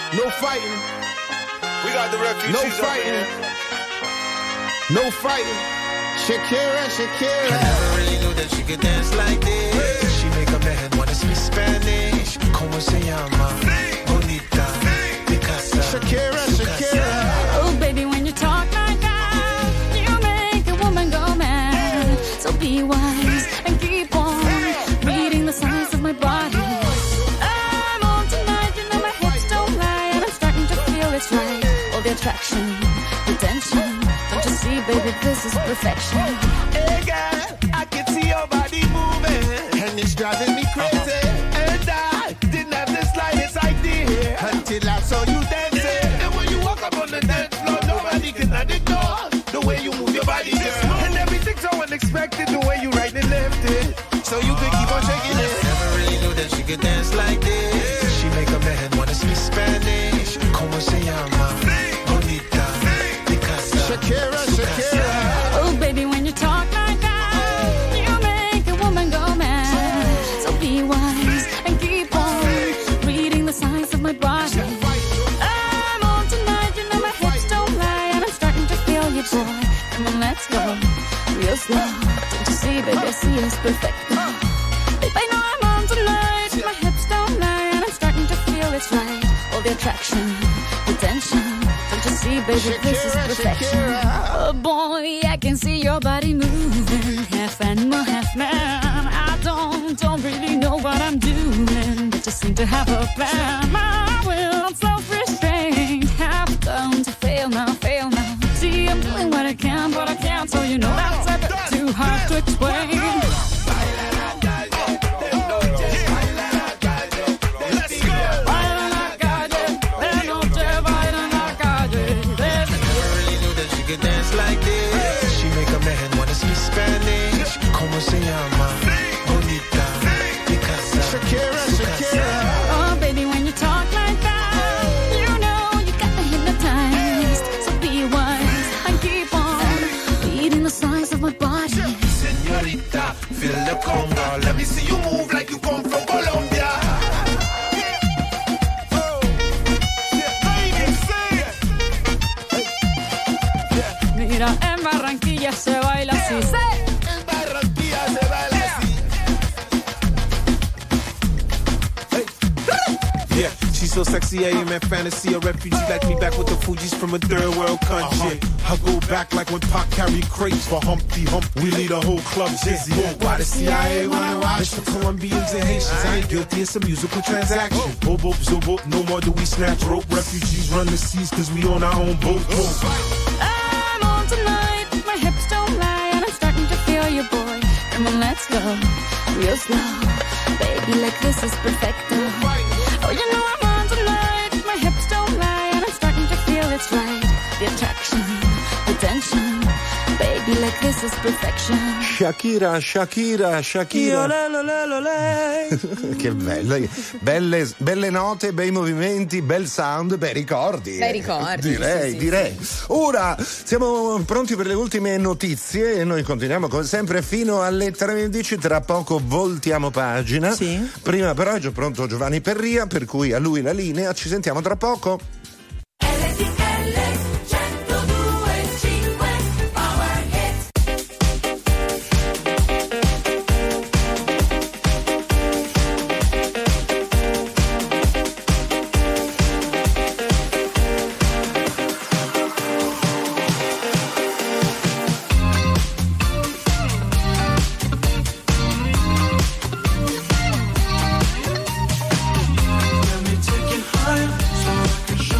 No fighting. We got the refugees. No fighting. No fighting. Shakira, Shakira. I never really knew that she could dance like this. She make a man wanna speak Spanish. Como se llama? Bonita. Picasa. Shakira, Shakira. Oh, baby, when you talk like that, you make a woman go mad. So be wise and keep on reading the signs of my body. I'm on tonight, you know my hips don't lie, and I'm starting to feel it's right. All the attraction, the tension. Don't you see, baby, this is perfection. Hey girl, I can see your body moving, and it's driving me crazy. And I didn't have the slightest idea until I saw you dancing. And when you walk up on the dance floor, nobody can ignore the way you move your body, girl. And everything's so unexpected, the way you right and left it, so you could keep on shaking it. Never really knew that she could dance like this. She make a man wanna speak Spanish. Como se llama? Bonita. Shakira, Shakira. Oh, baby, when you talk like that, you make a woman go mad. So be wise and keep on reading the signs of my body. I'm on tonight, you know my hips don't lie, and I'm starting to feel you, boy. Come on, let's go real slow. Don't you see, baby, I see it's perfect. Babe, I know I'm on tonight, my hips don't lie, and I'm starting to feel it's right. All the attraction, the tension. Don't you see, baby, this is perfection. Oh boy, I can see your body moving, half animal, half man. I don't, don't really know what I'm doing, but just seem to have a plan. My will, self-restraint, have come to fail now, fail now. See, I'm doing what I can, but I can't, so you know that's a bit too hard to explain. Dance like this. She make a man wanna speak Spanish. Como se llama? Bonita. Picasa. Shakira, Shakira. Oh, baby, when you talk like that, you know you got me hypnotized. So be wise and keep on reading the signs of my body. Señorita, feel the conga. Let me see you move like you come from Colombia. Mira, en Barranquilla se baila así. En Barranquilla se baila así. Yeah, she's so sexy, I am at fantasy. A refugee like me back with the Fugees from a third world country. Uh-huh. I go back like when Pac carried crates for Humpty Hump. We lead a whole club dizzy. Why the C I A wanna watch? It's the Colombians and Haitians. I ain't guilty, it's a musical transaction. Boop, boop, zoop, boop, no more do we snatch rope. Refugees run the seas cause we on our own boat. I'm on tonight, my hips don't lie, and I'm starting to feel you, boy. Come on, let's go real slow. Baby, like this is perfecto. Oh, you know I'm on tonight, my hips don't lie, and I'm starting to feel it's right. The attraction, the tension. Baby, like this is perfection. Shakira, Shakira, Shakira. Lelo, lelo, lei. Che bello, belle, belle note, bei movimenti, bel sound, bei ricordi. Bei ricordi. Direi, sì, sì, direi. sì. Ora siamo pronti per le ultime notizie e noi continuiamo come sempre fino alle tredici. Tra poco voltiamo pagina. Sì. Prima però è già pronto Giovanni Perria, per cui a lui la linea. Ci sentiamo tra poco. Let me take you higher so I can show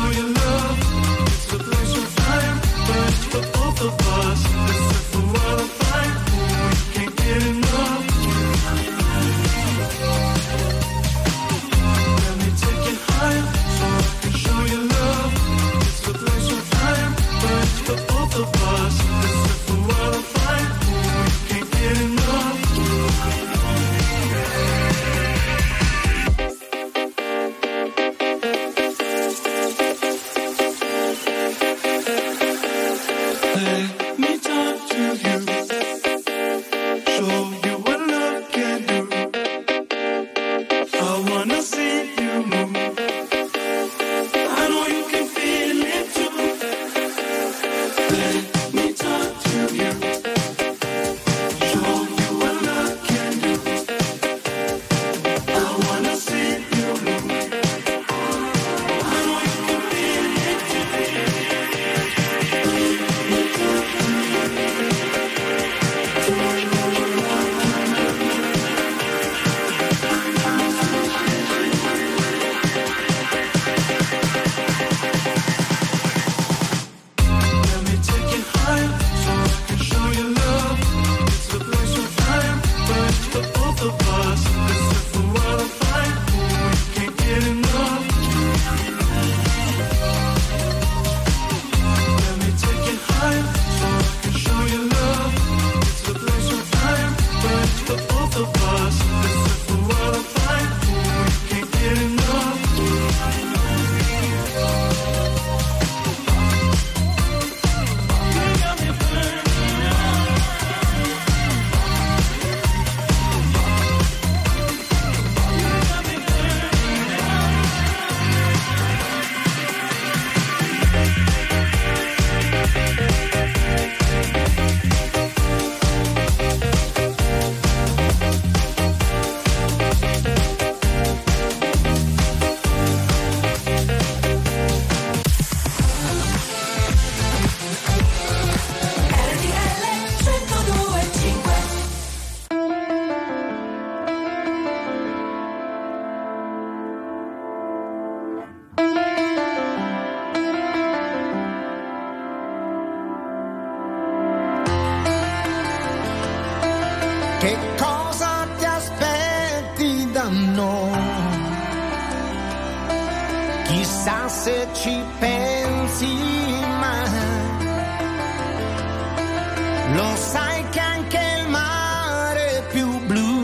chissà se ci pensi mai. Lo sai che anche il mare è più blu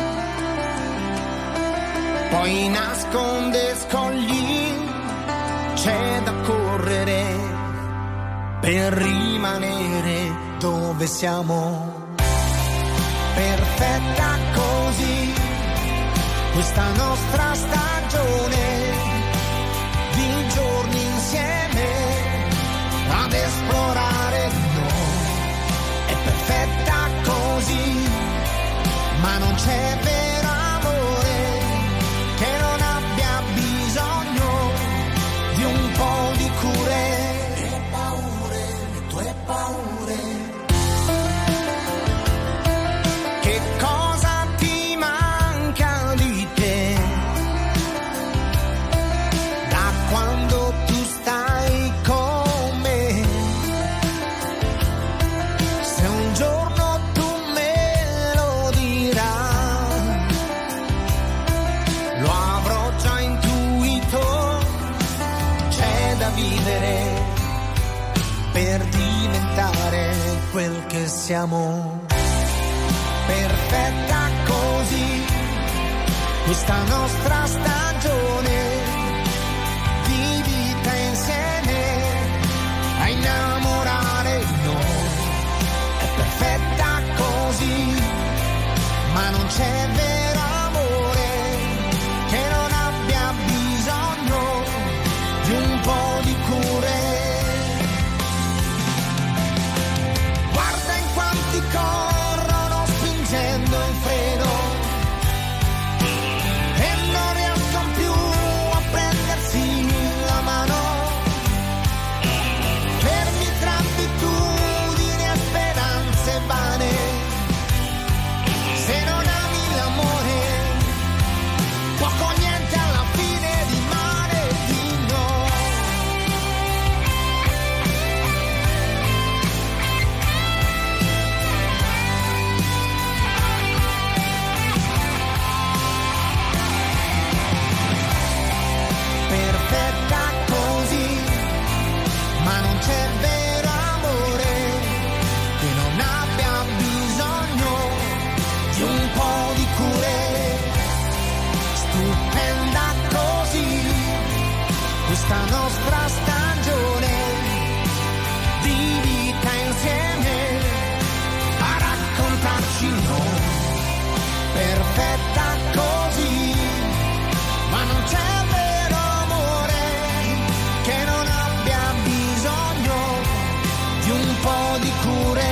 poi nasconde scogli, c'è da correre per rimanere dove siamo. Perfetta così questa nostra stagione di giorni insieme ad esplorare, no, è perfetta così, ma non c'è vero amore che non abbia bisogno di un po' di cure. Le paure, le tue paure, che cosa ti manca di te da quando tu stai con me? Se un giorno tu me lo dirai, lo avrò già intuito, c'è da vivere per diventare quel che siamo. Perfetta così questa nostra stagione di vita insieme a innamorare noi. È perfetta così, ma non c'è vero amore che non abbia bisogno di un po' di cure. Guarda in quanti corrono spingendo il freno e non riescono più a prendersi la mano, fermi tra abitudini e speranze vane. Se non ami l'amore, poco o niente alla fine rimane di no. Perfetta così, ma non c'è vero amore che non abbia bisogno di un po' di cure. Stupenda così questa nostra stagione di vita insieme a raccontarci noi. Perfetta così, ma non c'è vero amore che non abbia bisogno di un po' di cure.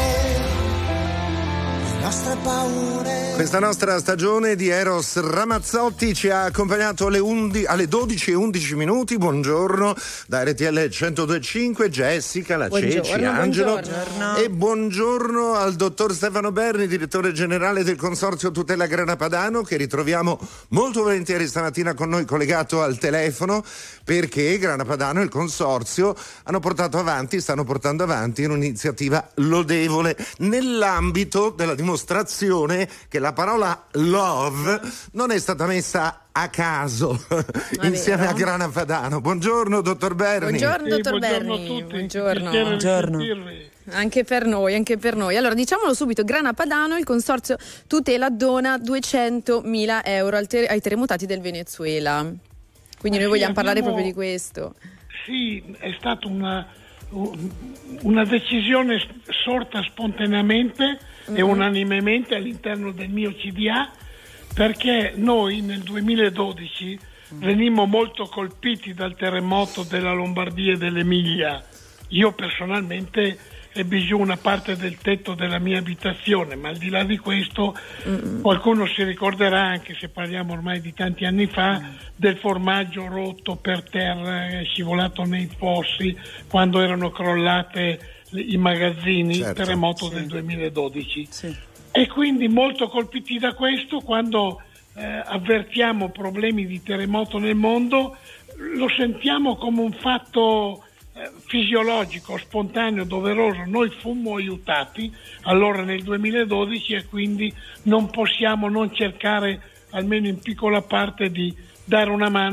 Le nostre paure. Questa nostra stagione di Eros Ramazzotti ci ha accompagnato alle, undi- alle dodici e undici minuti. Buongiorno da R T L centodue e cinque, Jessica, la Buongiorno, Ceci, Angelo. buongiorno. E buongiorno al dottor Stefano Berni, direttore generale del Consorzio Tutela Grana Padano, che ritroviamo molto volentieri stamattina con noi collegato al telefono, perché Grana Padano e il Consorzio hanno portato avanti, stanno portando avanti un'iniziativa lodevole nell'ambito della dimostrazione che la parola love non è stata messa a caso insieme vero? a Grana Padano. Buongiorno dottor Berni. Buongiorno dottor Sì, buongiorno Berni, a tutti. buongiorno. Piacere di Buongiorno. sentirvi. Anche per noi, anche per noi. Allora, diciamolo subito, Grana Padano, il Consorzio Tutela dona duecentomila euro al ter- ai terremotati del Venezuela. Quindi Eh noi sì, vogliamo parlare abbiamo- proprio di questo. Sì, è stata una, una decisione sorta spontaneamente e Mhm. unanimemente all'interno del mio C D A, perché noi nel duemiladodici venimmo molto colpiti dal terremoto della Lombardia e dell'Emilia. Io personalmente ebbi giù una parte del tetto della mia abitazione, ma al di là di questo qualcuno si ricorderà, anche se parliamo ormai di tanti anni fa, del formaggio rotto per terra, eh, scivolato nei fossi quando erano crollate le- i magazzini, il Certo. terremoto Sì. del duemiladodici. E quindi molto colpiti da questo, quando eh, avvertiamo problemi di terremoto nel mondo, lo sentiamo come un fatto eh, fisiologico, spontaneo, doveroso. Noi fummo aiutati allora nel duemiladodici e quindi non possiamo non cercare, almeno in piccola parte, di dare una mano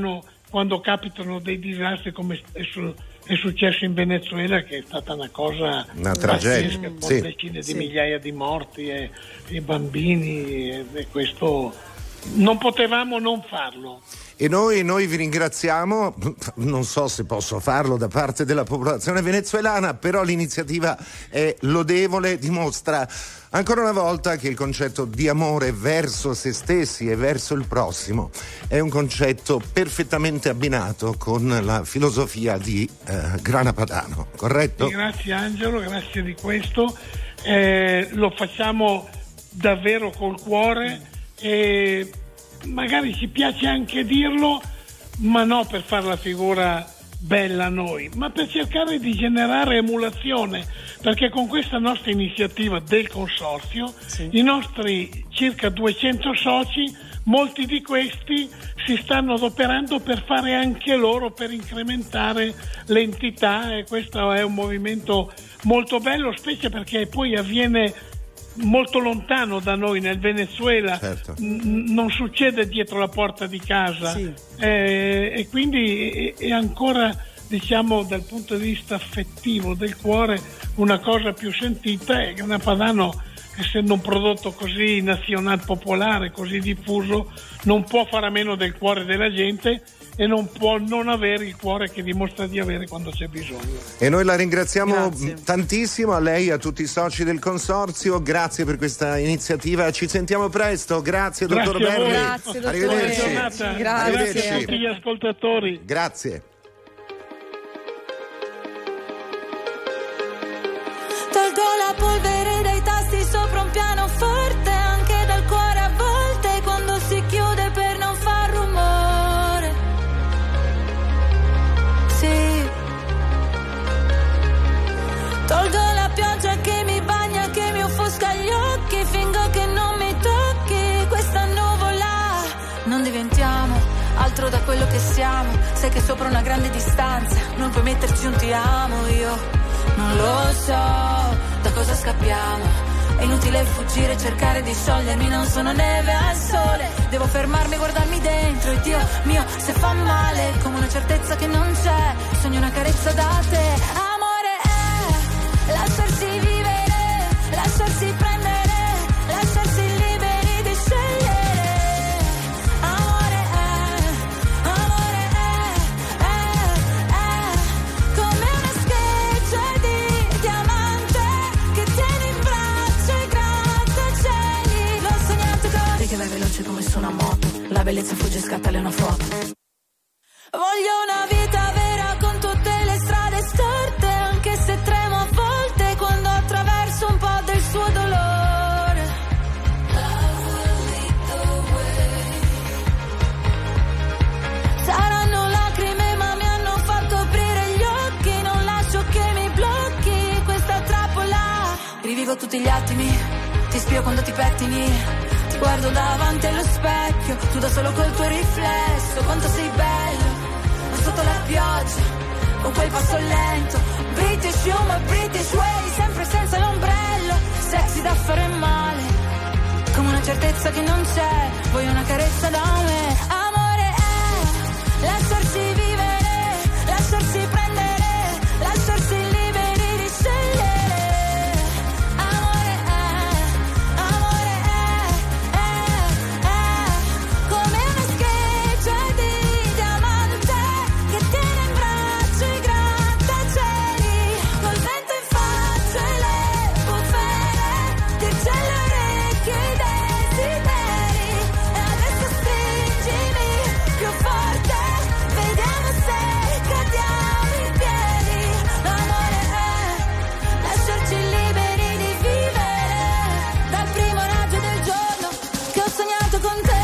quando capitano dei disastri come è, su, è successo in Venezuela, che è stata una cosa una tragedia, con sì. decine sì. di migliaia di morti e, e bambini, e, e questo non potevamo non farlo. E noi, noi vi ringraziamo, non so se posso farlo da parte della popolazione venezuelana, però l'iniziativa è lodevole, dimostra ancora una volta che il concetto di amore verso se stessi e verso il prossimo è un concetto perfettamente abbinato con la filosofia di eh, Grana Padano, corretto? Sì, grazie Angelo, grazie di questo, eh, lo facciamo davvero col cuore e magari ci piace anche dirlo, ma no per fare la figura bella a noi, ma per cercare di generare emulazione, perché con questa nostra iniziativa del consorzio sì. i nostri circa duecento soci, molti di questi si stanno adoperando per fare anche loro, per incrementare l'entità, e questo è un movimento molto bello, specie perché poi avviene molto lontano da noi, nel Venezuela, certo. n- non succede dietro la porta di casa, sì. eh, e quindi è, è ancora, diciamo, dal punto di vista affettivo del cuore una cosa più sentita, e Grana Padano, essendo un prodotto così nazional popolare, così diffuso, non può fare a meno del cuore della gente e non può non avere il cuore che dimostra di avere quando c'è bisogno. E noi la ringraziamo Grazie. tantissimo, a lei e a tutti i soci del consorzio, grazie per questa iniziativa, ci sentiamo presto, grazie, grazie dottor Berni. Grazie, arrivederci. Grazie. Arrivederci. Grazie a tutti gli ascoltatori. Grazie. Tolgo la polvere dai tasti sopra un pianoforte, anche dal cuore a volte quando si chiude per non far rumore. Sì. Tolgo la pioggia che mi bagna, che mi offusca gli occhi, fingo che non mi tocchi questa nuvola. Non diventiamo altro da quello che siamo, sai che sopra una grande distanza non puoi metterci un ti amo, io non lo so da cosa scappiamo. È inutile fuggire, cercare di sciogliermi, non sono neve al sole. Devo fermarmi, guardarmi dentro e Dio mio, se fa male, come una certezza che non c'è, sogno una carezza da te. Amore è lasciarsi vivere, lasciarsi prendere, lasciarsi liberi di scegliere. Amore è, amore è, è, è come una scheggia di diamante che tiene in braccio i grattacieli. L'ho sognato con te che vai veloce come su una moto, la bellezza fugge e scattale una foto. Voglio una vita vera con tutte le strade storte, anche se tremo a volte quando attraverso un po' del suo dolore. Saranno lacrime ma mi hanno fatto aprire gli occhi, non lascio che mi blocchi questa trappola. Rivivo tutti gli attimi, ti spio quando ti pettini, ti guardo davanti allo specchio, tu da solo col tuo riflesso, quanto sei bello sotto la pioggia, con quel passo lento, British humor, British way, sempre senza l'ombrello, sexy da fare male, come una certezza che non c'è, voglio una carezza da me. Amore è lasciarsi vivere, lasciarsi prendere, lasciarsi liberi di scegliere. Amore è, amore è, è, è come una scheggia di diamante che tiene in braccio i grattacieli, col vento in faccia e le bufere, dirci all'orecchio i desideri. E adesso stringimi più forte, vediamo se cadiamo in piedi. L'amore è lasciarci liberi di vivere, dal primo raggio del giorno che ho sognato con te.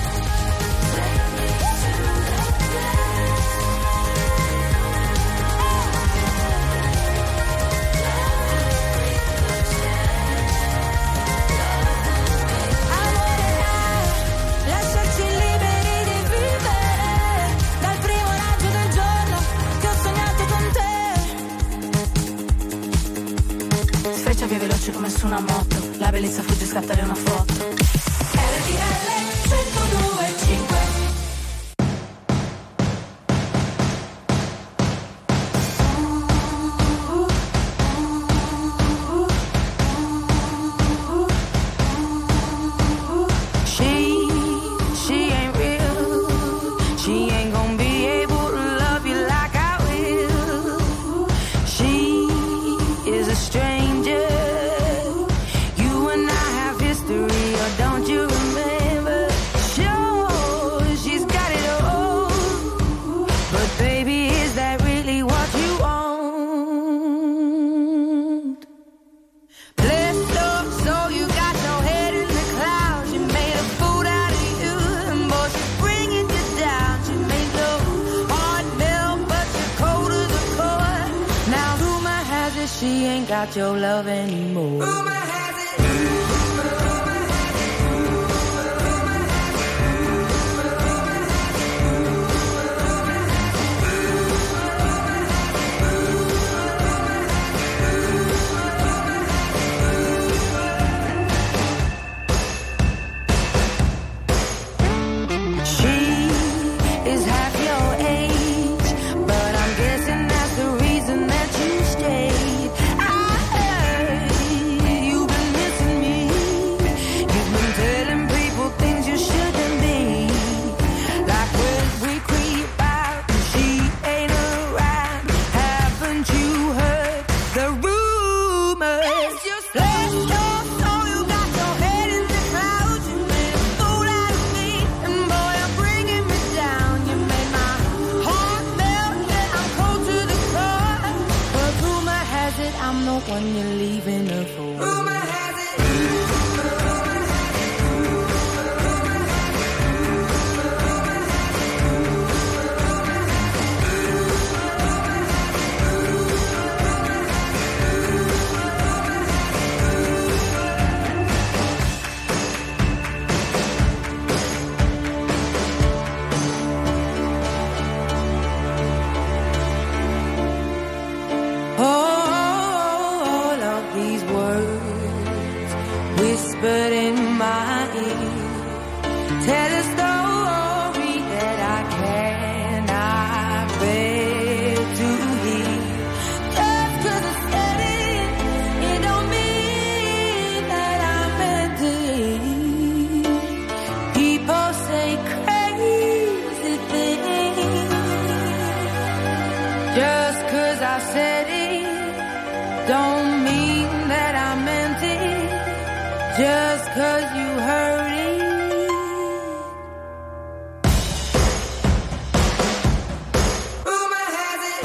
Lasciarci liberi di vivere, dal primo raggio del giorno che ho sognato con te. Sfreccia via veloce come su una moto, la bellezza fugge e scattare una foto. R T L centodue e cinque. without your love anymore. When you're leaving her for. Rumor has it. Whispered in my ear, tell a story that I cannot bear to hear. Just 'cause I said it, it don't mean that I meant it. People say crazy things. Just 'cause I said it, don't mean that I meant it. Just 'cause you heard it. Rumor has it.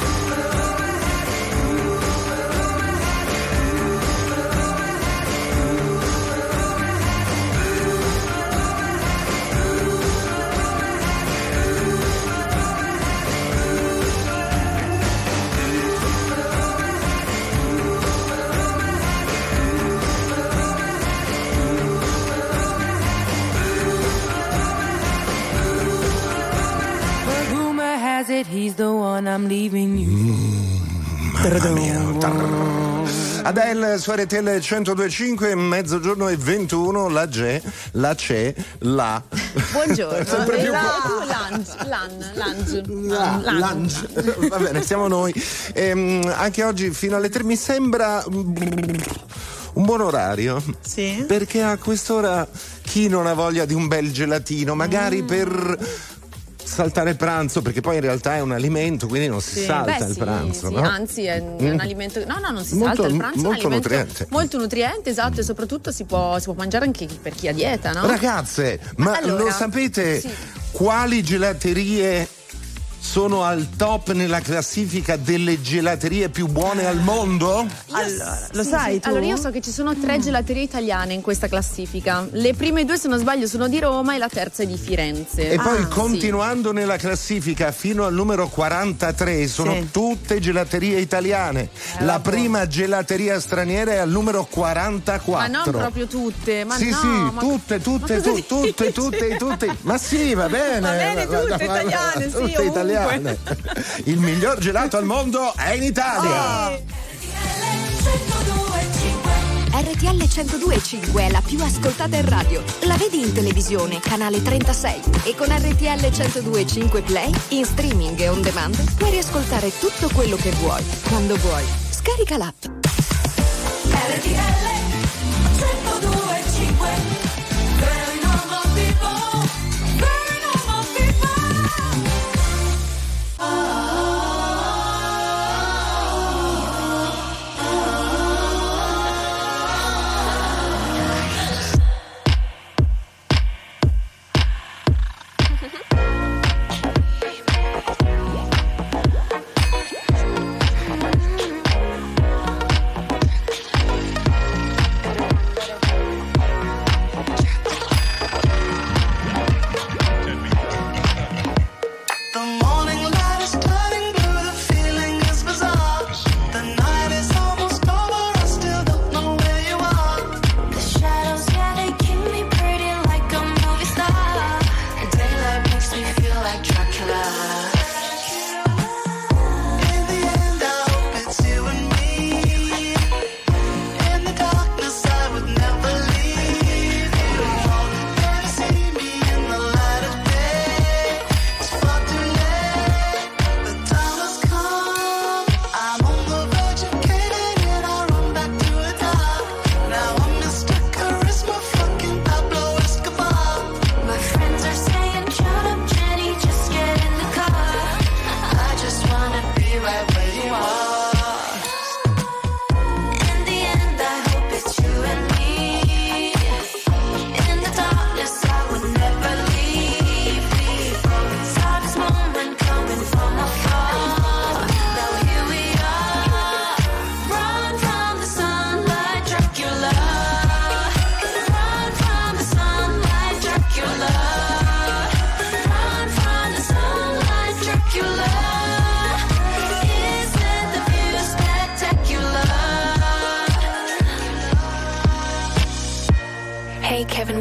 It, he's the one I'm leaving you. Mamma mia. Adele su R T L centodue e cinque, mezzogiorno e ventuno, la G, la c'è, la. Buongiorno. Sempre più Lange, Lange, Lange. Lange. Va bene, siamo noi. Ehm, anche oggi fino alle tre mi sembra un buon orario. Sì. Perché a quest'ora chi non ha voglia di un bel gelatino, magari mm. per saltare il pranzo, perché poi in realtà è un alimento, quindi non si sì. salta Beh, il sì, pranzo, sì. no? Anzi è un, è un alimento, no no non si molto, salta il pranzo, molto è un alimento nutriente, molto nutriente, esatto, e soprattutto si può, si può mangiare anche per chi ha dieta, no? Ragazze, ma allora, lo sapete sì. quali gelaterie sono al top nella classifica delle gelaterie più buone al mondo? Allora, lo sì, sai sì. tu? Allora io so che ci sono tre gelaterie italiane in questa classifica. Le prime due, se non sbaglio, sono di Roma e la terza è di Firenze. E ah, poi continuando sì. nella classifica fino al numero quarantatré sono sì. tutte gelaterie italiane. Eh, la vabbè. prima gelateria straniera è al numero quarantaquattro. Ma non proprio tutte, ma sì, no, sì, ma... tutte, tutte, ma tu, tutte, tutte, tutte. Ma sì, va bene. Va bene, tutte italiane, sì, tutte ovunque. italiane. Il miglior gelato al mondo è in Italia. Oh. R T L centodue e cinque è la più ascoltata in radio. La vedi in televisione, canale trentasei. E con R T L centodue e cinque Play, in streaming e on demand, puoi riascoltare tutto quello che vuoi, quando vuoi. Scarica l'app. R T L centodue e cinque. Very normal people. Very normal people. Oh.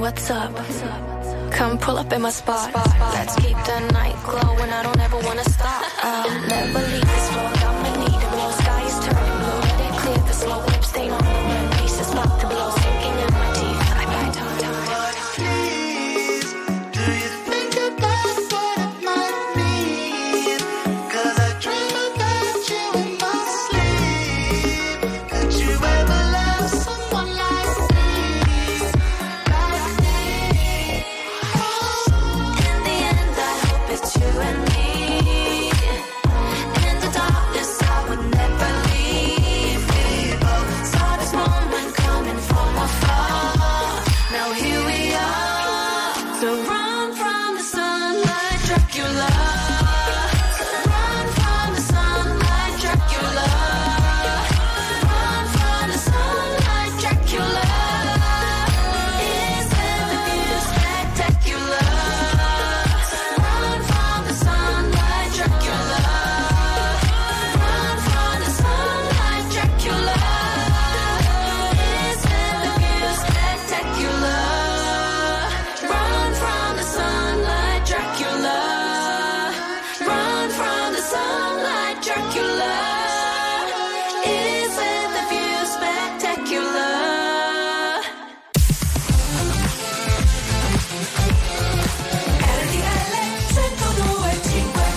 what's up? Come pull up in my spot. Let's keep the night glowing. I don't ever wanna stop. I'll never leave this floor. I'ma need a blue sky is turning blue. Let it clear the slow lip stain on the rim. Pieces about to blow, sinking in my teeth. I bite tongue tongue. Please, do you think about what it might mean? 'Cause I dream about you in my sleep. Could you ever love someone like me? Like me? In the end, I hope it's you and me. In the darkness, I would never leave. We both saw this moment coming from afar. Now here we are. So run from the sunlight, Dracula. Run from the sunlight, Dracula. Run from the sunlight, Dracula. Isn't the view spectacular? Run from the sunlight, Dracula. Run from the sunlight, Dracula. Isn't the view spectacular? Run from the sunlight, Dracula. Run from the sunlight, Dracula. Isn't the view spectacular? R T L centodue e cinque.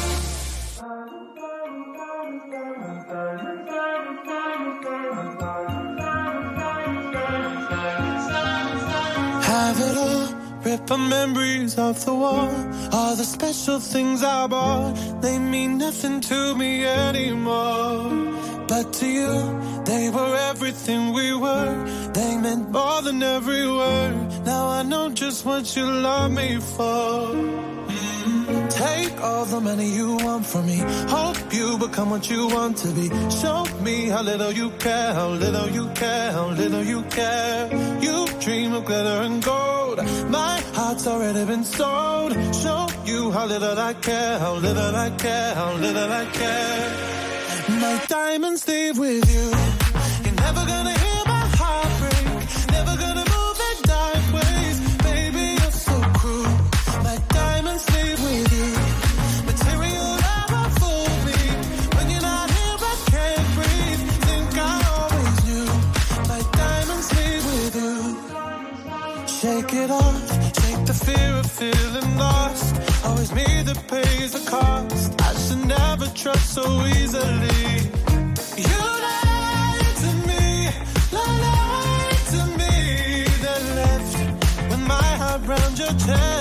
Have it all, rip our memories off the wall. All the special things I bought, they mean nothing to me anymore. But to you, they were everything we were. They meant more than every word. Now I know just what you love me for. Mm. Take all the money you want from me. Hope you become what you want to be. Show me how little you care, how little you care, how little you care. You dream of glitter and gold. My heart's already been sold. Show you how little I care, how little I care, how little I care. My diamonds leave with you. You're never gonna hear my heart break. Never gonna move in dark ways. Baby, you're so cruel. My diamonds leave with you. Material never fool me. When you're not here, I can't breathe. Think I always knew. My diamonds leave with you. Shake it off. Shake the fear of feeling lost. Always me that pays the cost. I should never trust so easily. You lied to me, lied to me. Then left with my heart round your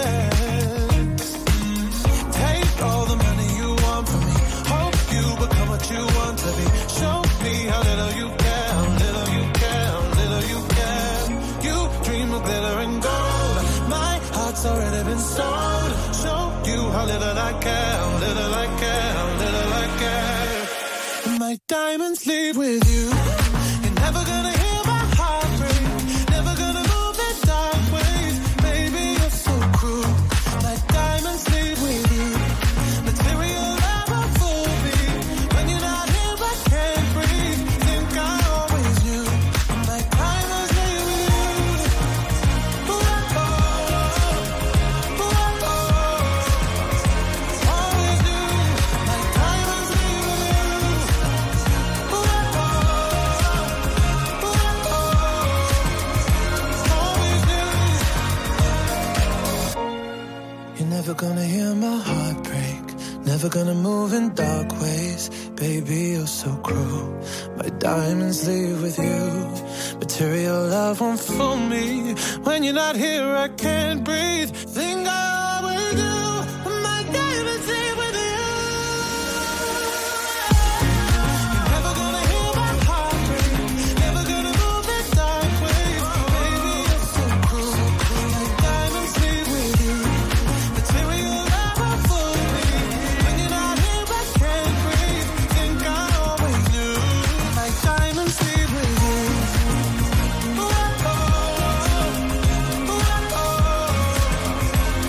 chest. Take all the money you want from me. Hope you become what you want to be. Show me how little you care, how little you care, how little you care. You dream of glitter and gold. My heart's already been sold. Show you how little I care, how little I care, how little I care. My diamonds leave with you. You're never gonna hear my heart break. Never gonna move in dark ways. Baby, you're so cruel. My diamonds leave with you. Material never fool me. When you're not here, I can't breathe. Think I always knew. My diamonds leave with you. Ooh, oh, ooh, oh, always knew. My diamonds leave with you. Ooh, oh, ooh, oh, always knew. You're never gonna hear my heart break. Never gonna move in dark ways. Baby, you're so cruel. My diamonds leave with you. Material love won't fool me. When you're not here, I can't breathe. Think I always do. My diamonds leave with you. You're never gonna hear my heart break. Never gonna move in dark ways. Baby, you're so cruel. My diamonds leave with you. Material love won't fool me. When you're not here, I can't breathe. Think I always knew. My diamonds leave with you. Ooh, oh, ooh, oh,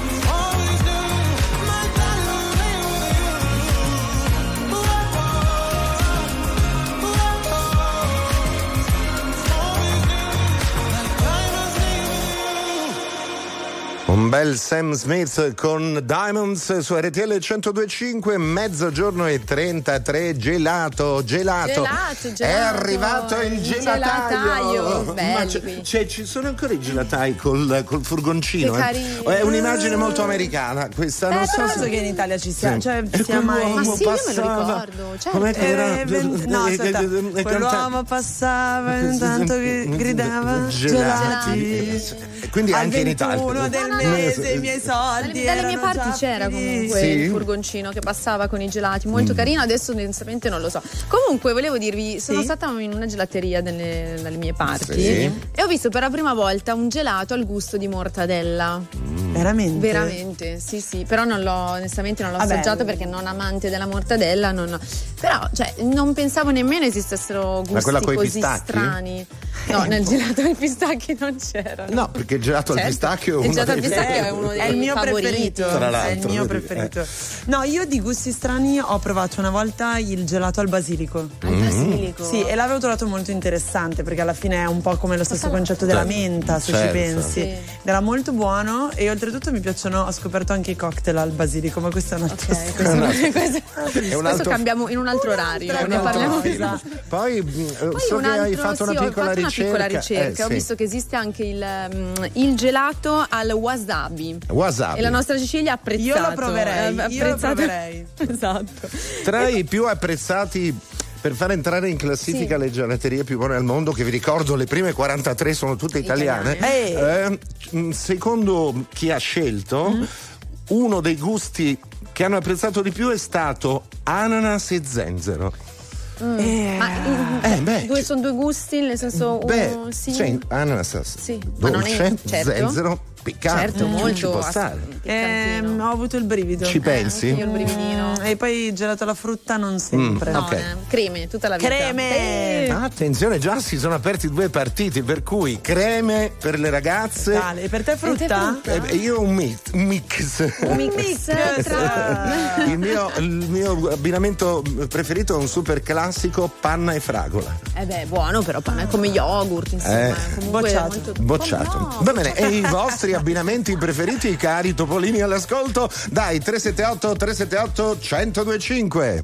Un bel Sam Smith con Diamonds su R T L centodue e cinque, mezzogiorno e trentatré, gelato, gelato. Gelato, gelato. È arrivato il, il gelataio. gelataio. Belli. Ma c'è, c'è, ci sono ancora i gelatai col, col furgoncino. Che eh. carino. È un'immagine molto americana questa. Eh, non so penso se... che in Italia ci sia, Sì. cioè E sia mai. quell'uomo Ma sì, io me lo passava. ricordo, certo. Com'è che era? Eh, vent- no, Eh, aspetta. eh, eh, Quell'uomo passava intanto che gridava gelati. Quindi Al anche in Italia. ventuno del mese i miei soldi Dalle mie erano parti già c'era finiti. comunque Sì. il furgoncino che passava con i gelati, molto Mm. carino. Adesso onestamente non lo so. Comunque volevo dirvi, sono Sì? stata in una gelateria delle, dalle mie parti Sì. e ho visto per la prima volta un gelato al gusto di mortadella. Veramente? Veramente, sì, sì. Però non l'ho, onestamente non l'ho Vabbè. assaggiato perché non amante della mortadella. Non, però, cioè, non pensavo nemmeno esistessero Ma quella gusti coi così pistacchi? strani. No, nel gelato ai pistacchi non c'erano. No, perché il gelato al Certo. pistacchio è Il uno gelato al dei- pistacchio è uno dei È il mio favoriti. preferito. Tra È l'altro, il mio devo dire, preferito. No, io di gusti strani ho provato una volta il gelato al basilico. Al basilico? Sì, e l'avevo trovato molto interessante perché alla fine è un po' come lo stesso Cosa- concetto della Certo. menta, se Certo. ci pensi. Sì. Ed era molto buono e oltretutto mi piacciono, ho scoperto anche i cocktail al basilico, ma questo è un altro Ok, questo, questo, È un questo altro- cambiamo in un altro orario. Un'altra Ne parliamo cosa. più. Poi, mh, Poi so un che altro, hai fatto sì, una ho piccola fatto una ricerca. piccola ricerca. Eh, Ho sì. visto che esiste anche il, mm, il gelato al wasabi. Wasabi. E la nostra Cecilia ha apprezzato. Io lo proverei, Ha io lo apprezzato- proverei. Esatto. Tra i più apprezzati per far entrare in classifica Sì. le gelaterie più buone al mondo, che vi ricordo le prime quarantatré sono tutte italiane, Italiane. eh, mh, secondo chi ha scelto, Mm. uno dei gusti che hanno apprezzato di più è stato ananas e zenzero. Mm. Ma mm, Eh, beh, due, sono due gusti, nel senso Beh, uno sì. cioè, ananas Sì, ma non è- dolce, certo. zenzero piccante, Certo, ci molto può ass- stare. Ehm, ho avuto il brivido. Ci pensi? Io il brividino. E poi gelato alla frutta non sempre. Mm, No, ok. eh, creme, tutta la vita. Creme! Eh. Ah, attenzione, già si sono aperti due partiti, per cui creme per le ragazze. Dale, e per te frutta? Eh, beh, io un mix. Un mix. Un mix tra... il, mio, il mio abbinamento preferito è un super classico panna e fragola. Eh beh, buono però, panna, è come yogurt, insomma. Eh. Comunque Bocciato. molto- Bocciato. Oh, no, Va bene, bocciato. e i vostri abbinamenti preferiti, cari topolini all'ascolto? Dai, tre sette otto tre sette otto uno zero due cinque.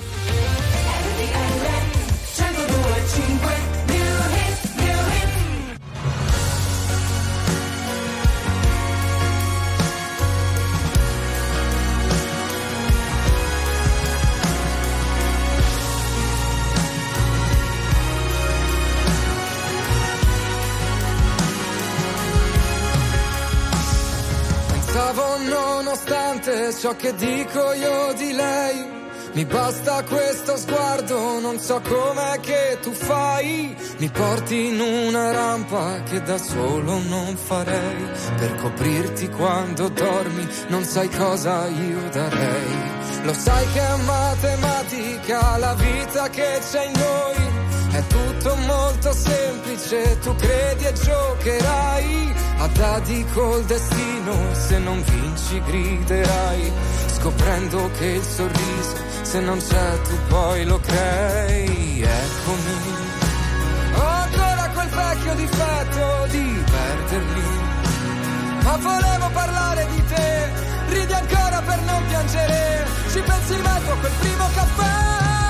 Pensavo nonostante ciò che dico io di lei, mi basta questo sguardo, non so com'è che tu fai, mi porti in una rampa che da solo non farei, per coprirti quando dormi, non sai cosa io darei. Lo sai che è matematica la vita che c'è in noi, è tutto molto semplice, tu credi e giocherai a dadi col destino, se non vinci griderai, scoprendo che il sorriso, se non c'è tu poi lo crei. Eccomi, ho ancora quel vecchio difetto di perdermi, ma volevo parlare di te, ridi ancora per non piangere, ci pensi mai dopo quel primo caffè,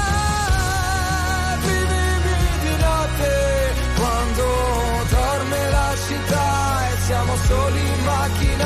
quando dorme la città e siamo soli in macchina,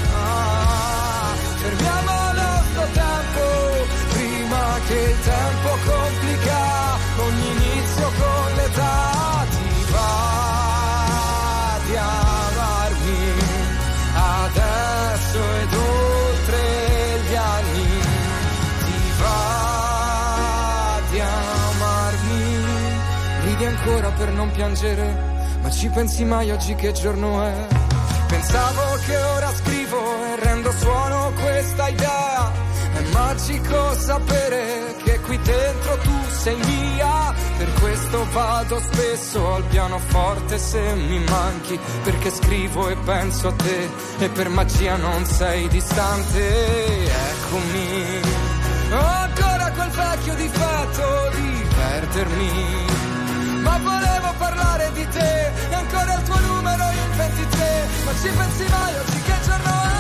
fermiamo il nostro tempo prima che il tempo complica ogni inizio con l'età. Ti va di amarmi adesso ed oltre gli anni, ti va di amarmi, ridi ancora per non piangere, ma ci pensi mai oggi che giorno è? Pensavo che ora scrivo e rendo suono questa idea, è magico sapere che qui dentro tu sei mia, per questo vado spesso al pianoforte se mi manchi, perché scrivo e penso a te e per magia non sei distante. Eccomi, ho ancora quel vecchio difetto di perdermi, ma volevo parlare di te, e ancora il tuo numero in ventitré, ma ci pensi mai oggi che giorno è?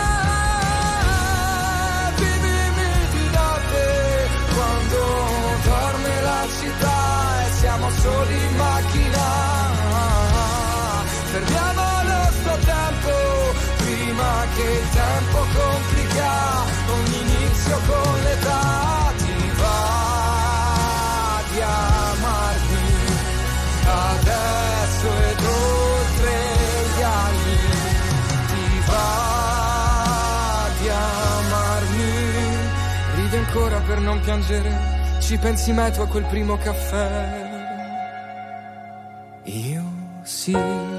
soli in macchina. Fermiamolo sto tempo, prima che il tempo complica ogni inizio con l'età. Ti va di amarmi adesso ed oltre gli anni, ti va di amarmi. Ridi ancora per non piangere, ci pensi mai tu a quel primo caffè? Io sì.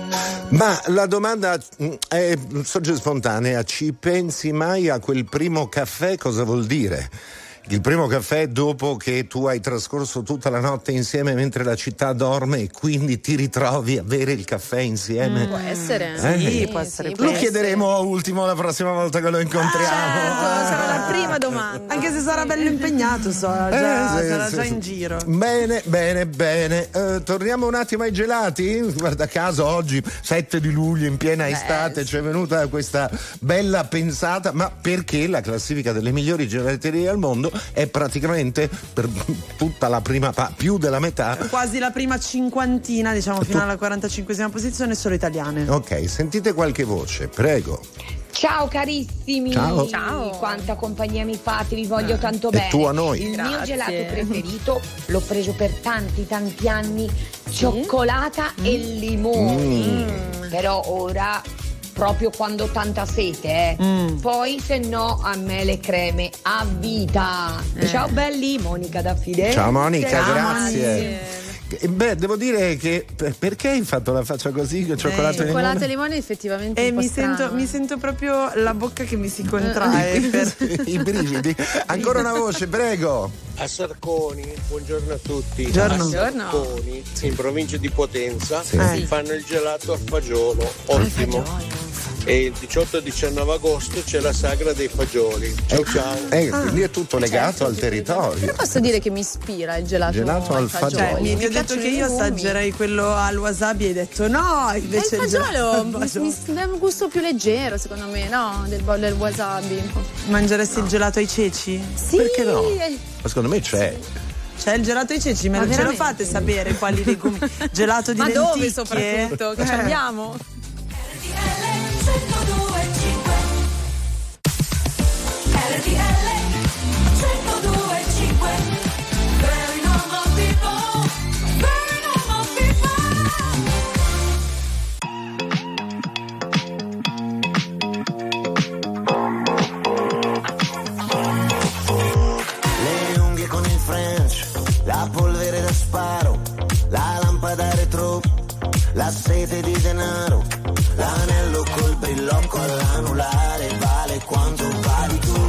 Ma la domanda è sorge spontanea, ci pensi mai a quel primo caffè? Cosa vuol dire? Il primo caffè dopo che tu hai trascorso tutta la notte insieme mentre la città dorme e quindi ti ritrovi a bere il caffè insieme? Mm, può essere. Eh? Sì, può essere. Sì, può Lo essere. chiederemo a Ultimo la prossima volta che lo incontriamo. Certo, sarà la prima domanda. Anche se sarà bello impegnato, so, già, Eh, sì, sarà sì, già sì. in giro. Bene, bene, bene. Eh, torniamo un attimo ai gelati. Guarda caso oggi, sette di luglio, in piena estate, ci è venuta questa bella pensata, ma perché la classifica delle migliori gelaterie al mondo è praticamente per tutta la prima pa- più della metà. Quasi la prima cinquantina, diciamo, fino alla quarantacinquesima posizione, solo italiane. Ok, sentite qualche voce, prego. Ciao carissimi, Ciao. Ciao. Quanta compagnia mi fate, vi voglio tanto E bene. tu a noi. Il mio Grazie. gelato preferito l'ho preso per tanti tanti anni, cioccolata e limoni. Mm. Però ora proprio quando ho tanta sete, eh. Mm. Poi se no a me le creme a vita. Ciao belli, Monica da Firenze. Ciao Monica, Ciao, grazie. Eh, Beh, devo dire che per- perché hai fatto la faccia così? Che cioccolato e limone? Cioccolato e limone effettivamente E un po' mi strano. sento, mi sento proprio la bocca che mi si contrae. per... I brividi. Ancora una voce, prego. A Sarconi, buongiorno a tutti. Buongiorno. A Sarconi, in provincia di Potenza, Sì. si fanno il gelato al fagiolo, ottimo. E il diciotto e diciannove agosto c'è la sagra dei fagioli. Ciao ciao. Eh, quindi è tutto legato al territorio. Posso dire che mi ispira il gelato, Gelato al fagiolo. Cioè, mi, Mi ti ho detto piacciono che i io legumi. assaggerei quello al wasabi e hai detto no, E invece il fagiolo gelato mi, al fagiolo. mi dà un gusto più leggero, secondo me, no? Del, del wasabi. Mangeresti il gelato ai ceci? Sì, Perché no? eh, Ma secondo me c'è. C'è il gelato ai ceci, me Ma lo, ce lo veramente? fate sapere quali legumi? Gelato di ma lenticchie? dove soprattutto? Che ci Eh. andiamo? Le unghie con il French, la polvere da sparo, la lampada retro, la sete di denaro, l'anello col brillocco all'anulare, vale quanto vali tu.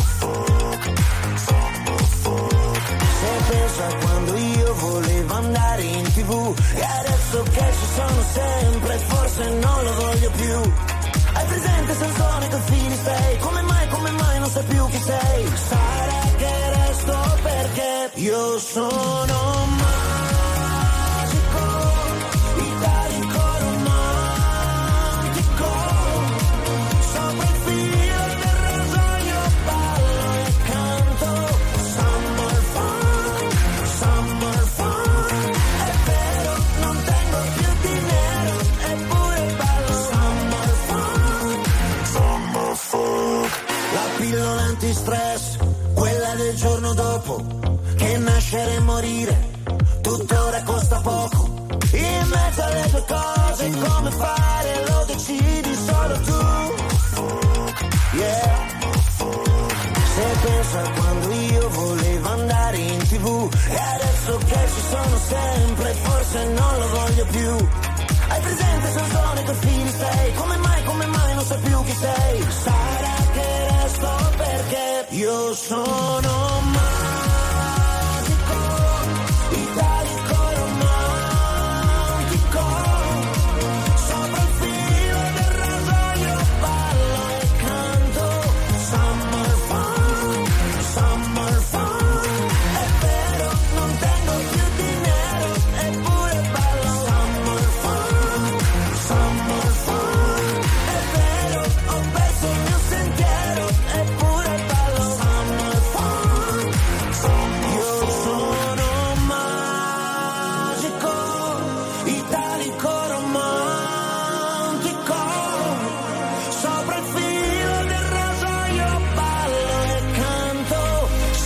Se penso a quando io volevo andare in tv e adesso che ci sono sempre, forse non lo voglio più. Hai presente Sansone che fini sei? Come mai, come mai non sai più chi sei? Sarà che resto perché io sono magico, italico romantico. Sopra il filo del rasoio ballo e canto. Summer fun, summer fun. È vero, non tengo più dinero, eppure ballo. Summer fun, summer fun. La pillola antistress, quella del giorno dopo, che nascere e morire, tuttora costa poco. In mezzo alle tue cose, come fare, lo decidi solo tu. Yeah. Se penso a quando io volevo andare in tv e adesso che ci sono sempre, forse non lo voglio più. Hai presente Sansone che fini sei? Come mai, come mai non sai più chi sei? Sarà che resto perché io sono magico, italico romantico. Sopra il filo del rasoio ballo e canto. Summer fun, summer fun. È vero, non tengo più dinero, eppure ballo. Summer fun, summer fun. È vero, ho perso il mio sentiero, eppure ballo. Summer fun,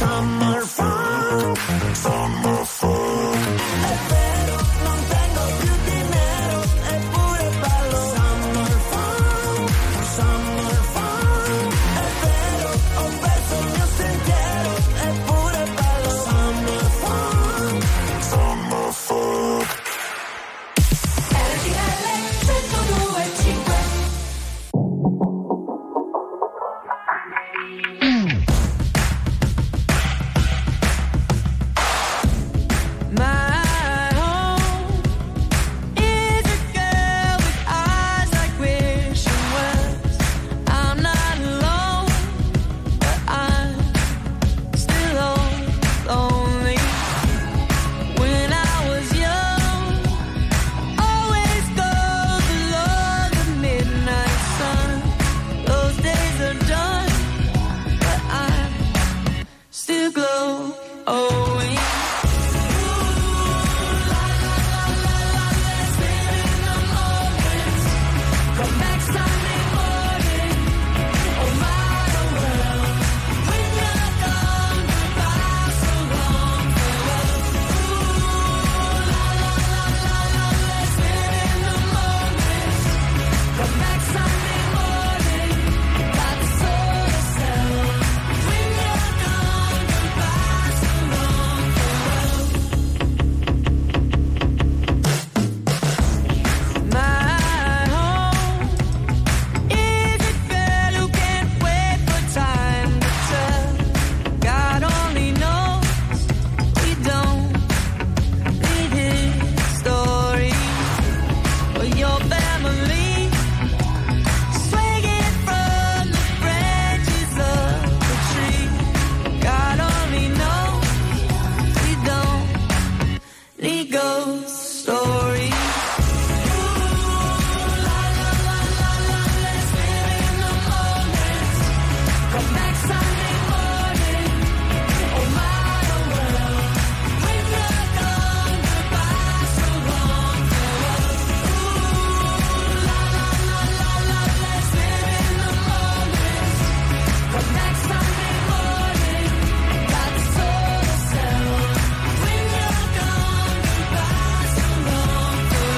Summer fun, summer fun. È vero, non tengo più dinero, eppure ballo. Summer fun, summer fun. È vero, ho perso il mio sentiero, eppure ballo. Summer fun, summer fun. R T L centodue e cinque. My home is a girl with eyes like wishing wells. I'm not alone, but I'm still all lonely. When I was young, always goes below the midnight sun. Those days are done, but I'm still glowing. Come back Sunday morning, oh my world. When you're gone, goodbye, so long, farewell. Ooh, la la la la la, let's live in the moment. Come back Sunday morning, got the soul to sell. When you're gone, goodbye, so long, farewell. My is a girl who can't wait for time to tell. God only knows we don't need his story. But your family swinging from the branches of the tree. God only knows we don't need ghost stories. Come back Sunday morning, oh my world. When you're gone, goodbye, so long, farewell. Ooh, la la la la la, let's live in the moment. Come back Sunday morning, got the soul to sell. When you're gone, goodbye, so long,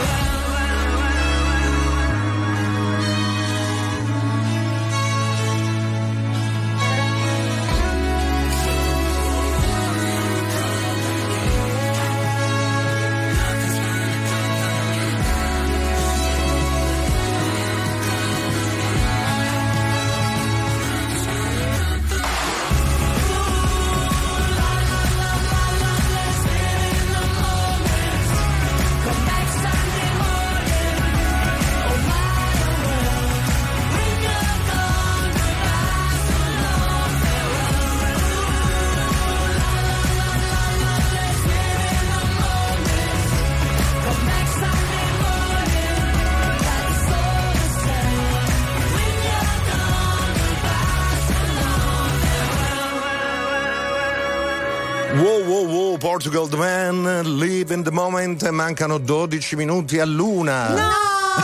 come back Sunday morning, oh my world. When you're gone, goodbye, so long, farewell. La la la la la, let's live in the moment. Come back Sunday morning, got the soul to sell. When you're gone, goodbye, so long, farewell. Wow, wow, wow, Portugal The Man, Live in the Moment, mancano dodici minuti all'una.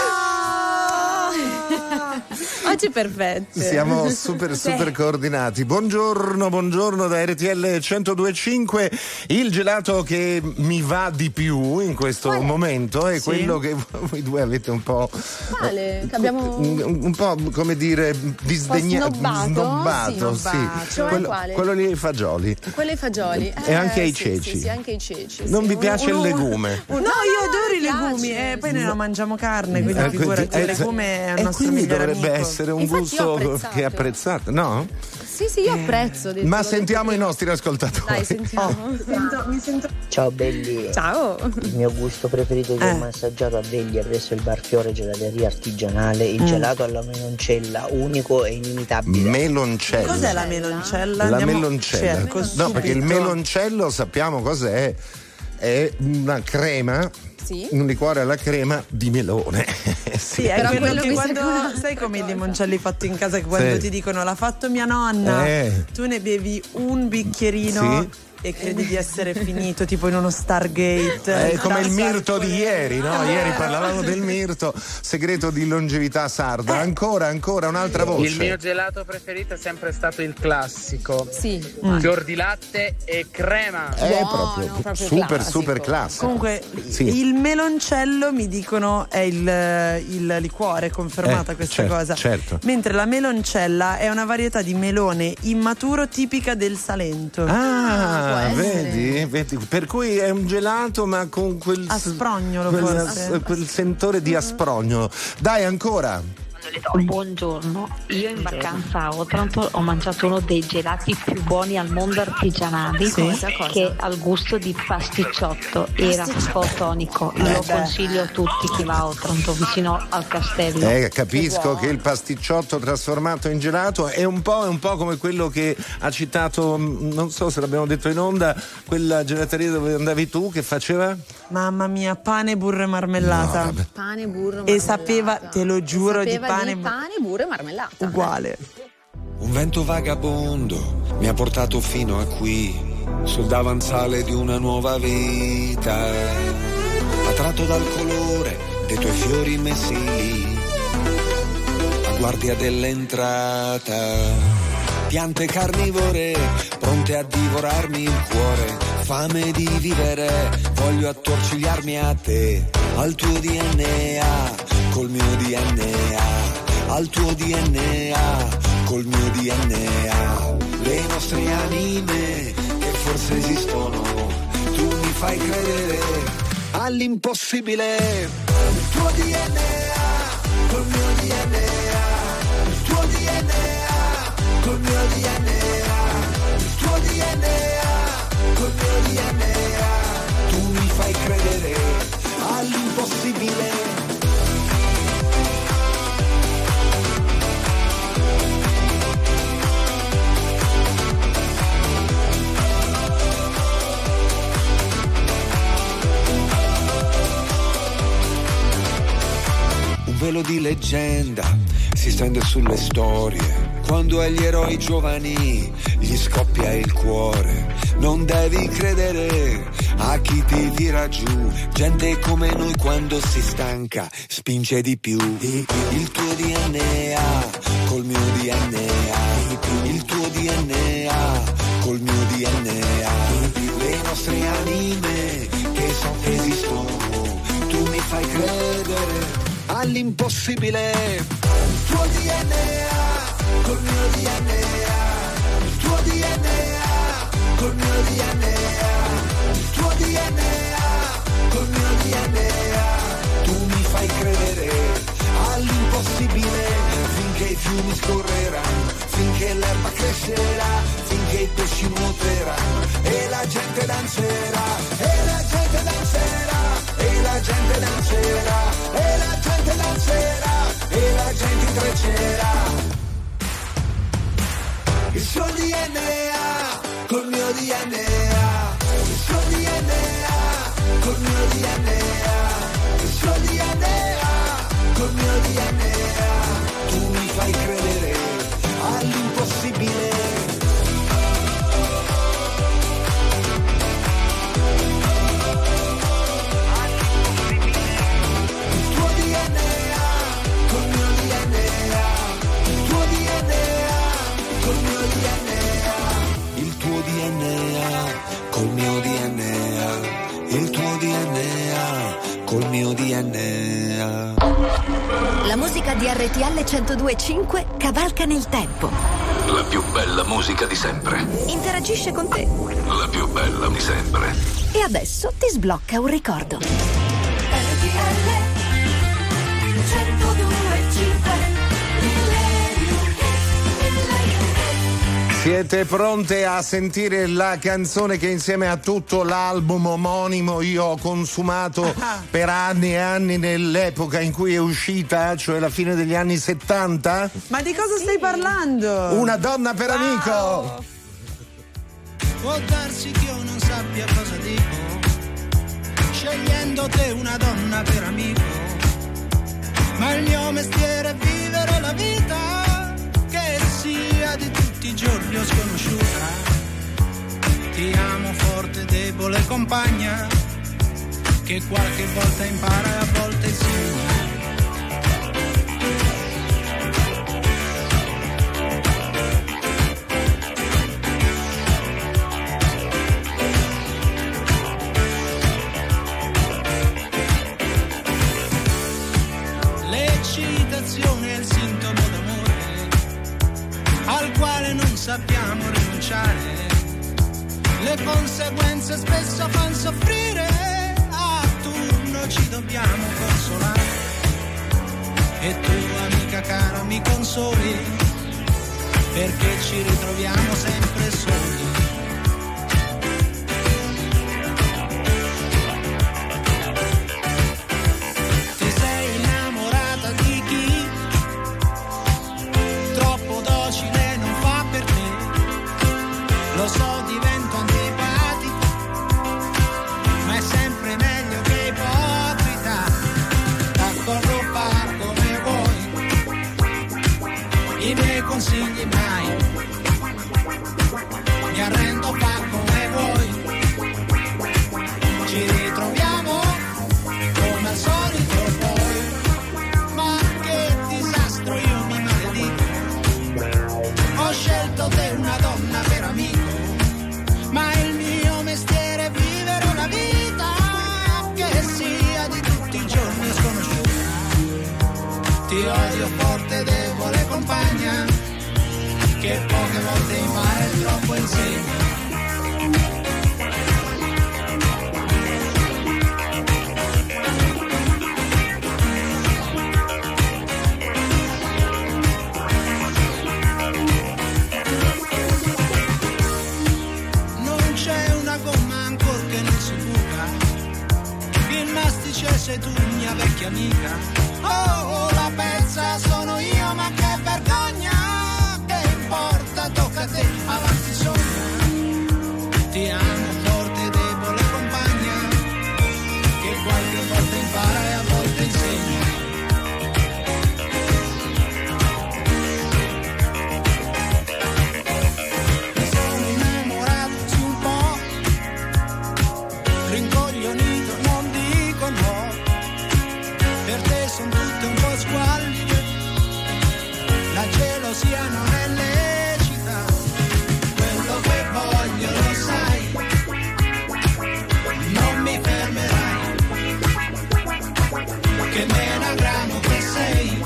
Oggi perfetto. Siamo super super coordinati. Buongiorno, buongiorno da R T L centodue e cinque. Il gelato che mi va di più in questo momento è Sì. quello che voi due avete un po' Quale? Che abbiamo un, un po' come dire disdegnato, snobbato? snobbato, Sì, sì. Cioè Quello, quale? quello lì ai fagioli. Quelle fagioli. E anche ai sì, ceci. Sì, sì, anche ai ceci. Non sì. vi Un- piace un- il legume? No, un- io adoro i mi legumi piace. e poi noi non mangiamo carne, quindi Eh, figurati, quindi- il eh, legume è il e nostro quindi migliore dovrebbe amico. essere un Infatti io ho gusto apprezzato. che è apprezzato, no? Sì, sì, io apprezzo. ho detto, Ma l'ho detto sentiamo i prima. nostri ascoltatori. Dai, sentiamo. Ciao belli. Ciao. Il mio gusto preferito che Eh. ho mai assaggiato a Veglia presso il Bar Fiore Gelateria Artigianale, il Mm. gelato alla meloncella, unico e inimitabile. Meloncella. Cos'è la meloncella? La Andiamo- meloncella. cerco No, perché il subito. meloncello sappiamo cos'è. È una crema, Sì. un liquore alla crema di melone. Sì, è Però quello quello che mi sa quando che- sai come i limoncelli fatti in casa che quando Sì. ti dicono l'ha fatto mia nonna, Eh. tu ne bevi un bicchierino Sì. e credi di essere finito tipo in uno Stargate. È come il mirto di Sardo. ieri, no? Ieri parlavamo del mirto, segreto di longevità sarda. Ancora, ancora un'altra voce. Il mio gelato preferito è sempre stato il classico. Sì. Fior di latte e crema. È proprio, proprio super, classico. super classico. Comunque Sì. il meloncello mi dicono è il, il liquore, è confermata Eh, questa certo, cosa. certo. Mentre la meloncella è una varietà di melone immaturo tipica del Salento. Ah, può essere. vedi, vedi? Per cui è un gelato ma con quel Asprognolo, quel, forse. quel sentore di asprognolo. Dai, ancora. Buongiorno, io in vacanza a Otranto ho mangiato uno dei gelati più buoni al mondo artigianali Sì. Cosa, cosa? che al gusto di pasticciotto, era fotonico, Eh lo beh. consiglio a tutti chi va a Otranto vicino al castello. Eh, capisco che il pasticciotto trasformato in gelato è un po', è un po' come quello che ha citato, mh, non so se l'abbiamo detto in onda, quella gelateria dove andavi tu che faceva? Mamma mia, pane, burro e marmellata. Pane, burro, e marmellata. sapeva, te lo giuro, Sapeva di pane, di pane, burro e marmellata. uguale. Un vento vagabondo mi ha portato fino a qui, sul davanzale di una nuova vita, attratto dal colore dei tuoi fiori messi lì, a guardia dell'entrata. Piante carnivore, pronte a divorarmi il cuore, fame di vivere, voglio attorcigliarmi a te, al tuo D N A, col mio D N A, al tuo D N A, col mio D N A. Le nostre anime che forse esistono, tu mi fai credere all'impossibile. Il tuo D N A, col mio D N A, il tuo D N A, col mio D N A, il tuo D N A, col mio D N A. Tu mi fai credere all'impossibile. Un velo di leggenda si stende sulle storie. Quando agli eroi giovani gli scoppia il cuore, non devi credere a chi ti tira giù. Gente come noi quando si stanca spinge di più. Il tuo D N A col mio D N A, il tuo D N A col mio D N A. Le nostre anime che so che esistono, tu mi fai credere all'impossibile. Il tuo D N A col mio D N A, il tuo D N A col mio D N A, il tuo D N A col mio D N A. Tu mi fai credere all'impossibile, finché i fiumi scorreranno, finché l'erba crescerà, finché i pesci nuoteranno e la gente danzerà, e la gente danzerà, e la gente danzerà, e la gente danzerà, e la gente intreccerà. Il suo D N A col mio D N A, il suo D N A col mio D N A, il suo D N A col mio D N A. Tu mi fai credere all'impossibile. Il tuo D N A col mio D N A, il tuo D N A col mio D N A. La musica di R T L centodue e cinque cavalca nel tempo. La più bella musica di sempre. Interagisce con te. La più bella di sempre. E adesso ti sblocca un ricordo. R T L centodue e cinque. Siete pronte a sentire la canzone che insieme a tutto l'album omonimo io ho consumato per anni e anni nell'epoca in cui è uscita, cioè la fine degli anni settanta? Ma di cosa stai parlando? Una donna per Wow. amico! Può darsi che io non sappia cosa dico, scegliendo te una donna per amico, ma il mio mestiere è vivere la vita, che sia di tutti i giorni o sconosciuta. Ti amo forte, debole compagna, che qualche volta impara e a volte insegna. L'eccitazione è il sintomo d'amore al quale non sappiamo rinunciare. Le conseguenze spesso fanno soffrire, a turno ci dobbiamo consolare. E tu, amica cara, mi consoli, perché ci ritroviamo sempre soli. Ti sei innamorata di chi troppo docile non fa per te. Lo so, divento antipatico, ma è sempre meglio che ipocrita. D'accordo, fa come vuoi, i miei consigli mai. Mi arrendo, fa come vuoi. Ci ritroviamo come al solito poi. Ma che disastro, io mi maledico. Ho scelto te una donna per amico, ma il mio mestiere è vivere una vita che sia di tutti i giorni sconosciuta. Ti odio forte, debole compagna, che poche volte impara e troppo insegna. Non c'è una gomma ancora che non si buca, il mastice sei tu, mia vecchia amica. Oh, la pezza sono io, ma che vergogna, che importa, tocca a te, avanti sogna. Ti amo forte, debole compagna, che qualche volta impara e a volte insegna. Mi sono innamorato sì un po', rincoglionito, non dico no. Per te son tutte un po' squallide, la gelosia non è lecita. Quello che voglio lo sai, non mi fermerai. Che menagramo che sei,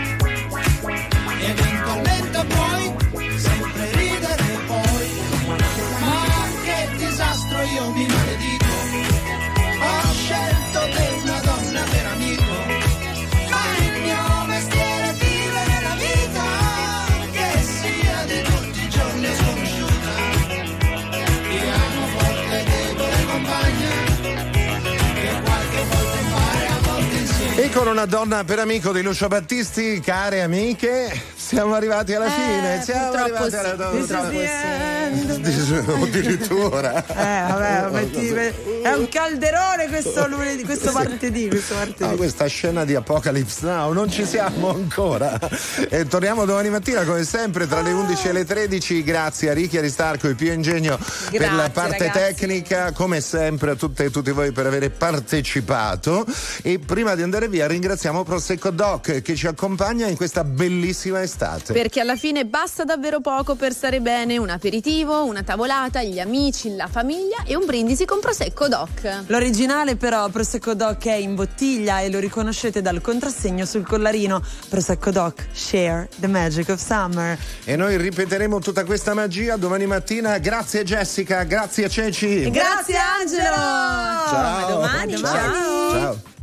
eventualmente puoi sempre ridere poi. Ma che disastro, io mi maledico. Ho scelto te una donna per amico, ma il mio mestiere è vivere la vita che sia di tutti i giorni sconosciuta. Ti amo forte, debole compagna, che qualche volta impara, a volte insieme. E con una donna per amico di Lucio Battisti, care amiche, siamo arrivati alla Eh, fine. Siamo purtroppo arrivati sì, alla purtroppo addirittura. Eh, vabbè, metti- è un calderone questo lunedì, questo martedì, questo martedì. No, questa scena di Apocalypse Now, non ci siamo ancora. E torniamo domani mattina come sempre tra le undici e le tredici. Grazie a Ricky Aristarco e Pio Ingegno per Grazie, la parte ragazzi. tecnica, come sempre a tutte e tutti voi per aver partecipato. E prima di andare via ringraziamo Prosecco Doc che ci accompagna in questa bellissima estate. Perché alla fine basta davvero poco per stare bene: un aperitivo, una tavolata, gli amici, la famiglia e un brindisi con Prosecco Doc. L'originale però Prosecco Doc è in bottiglia e lo riconoscete dal contrassegno sul collarino. Prosecco Doc, share the magic of summer. E noi ripeteremo tutta questa magia domani mattina. Grazie Jessica, grazie Ceci. Grazie Angelo. Ciao. A domani, Ciao. ciao. Ciao.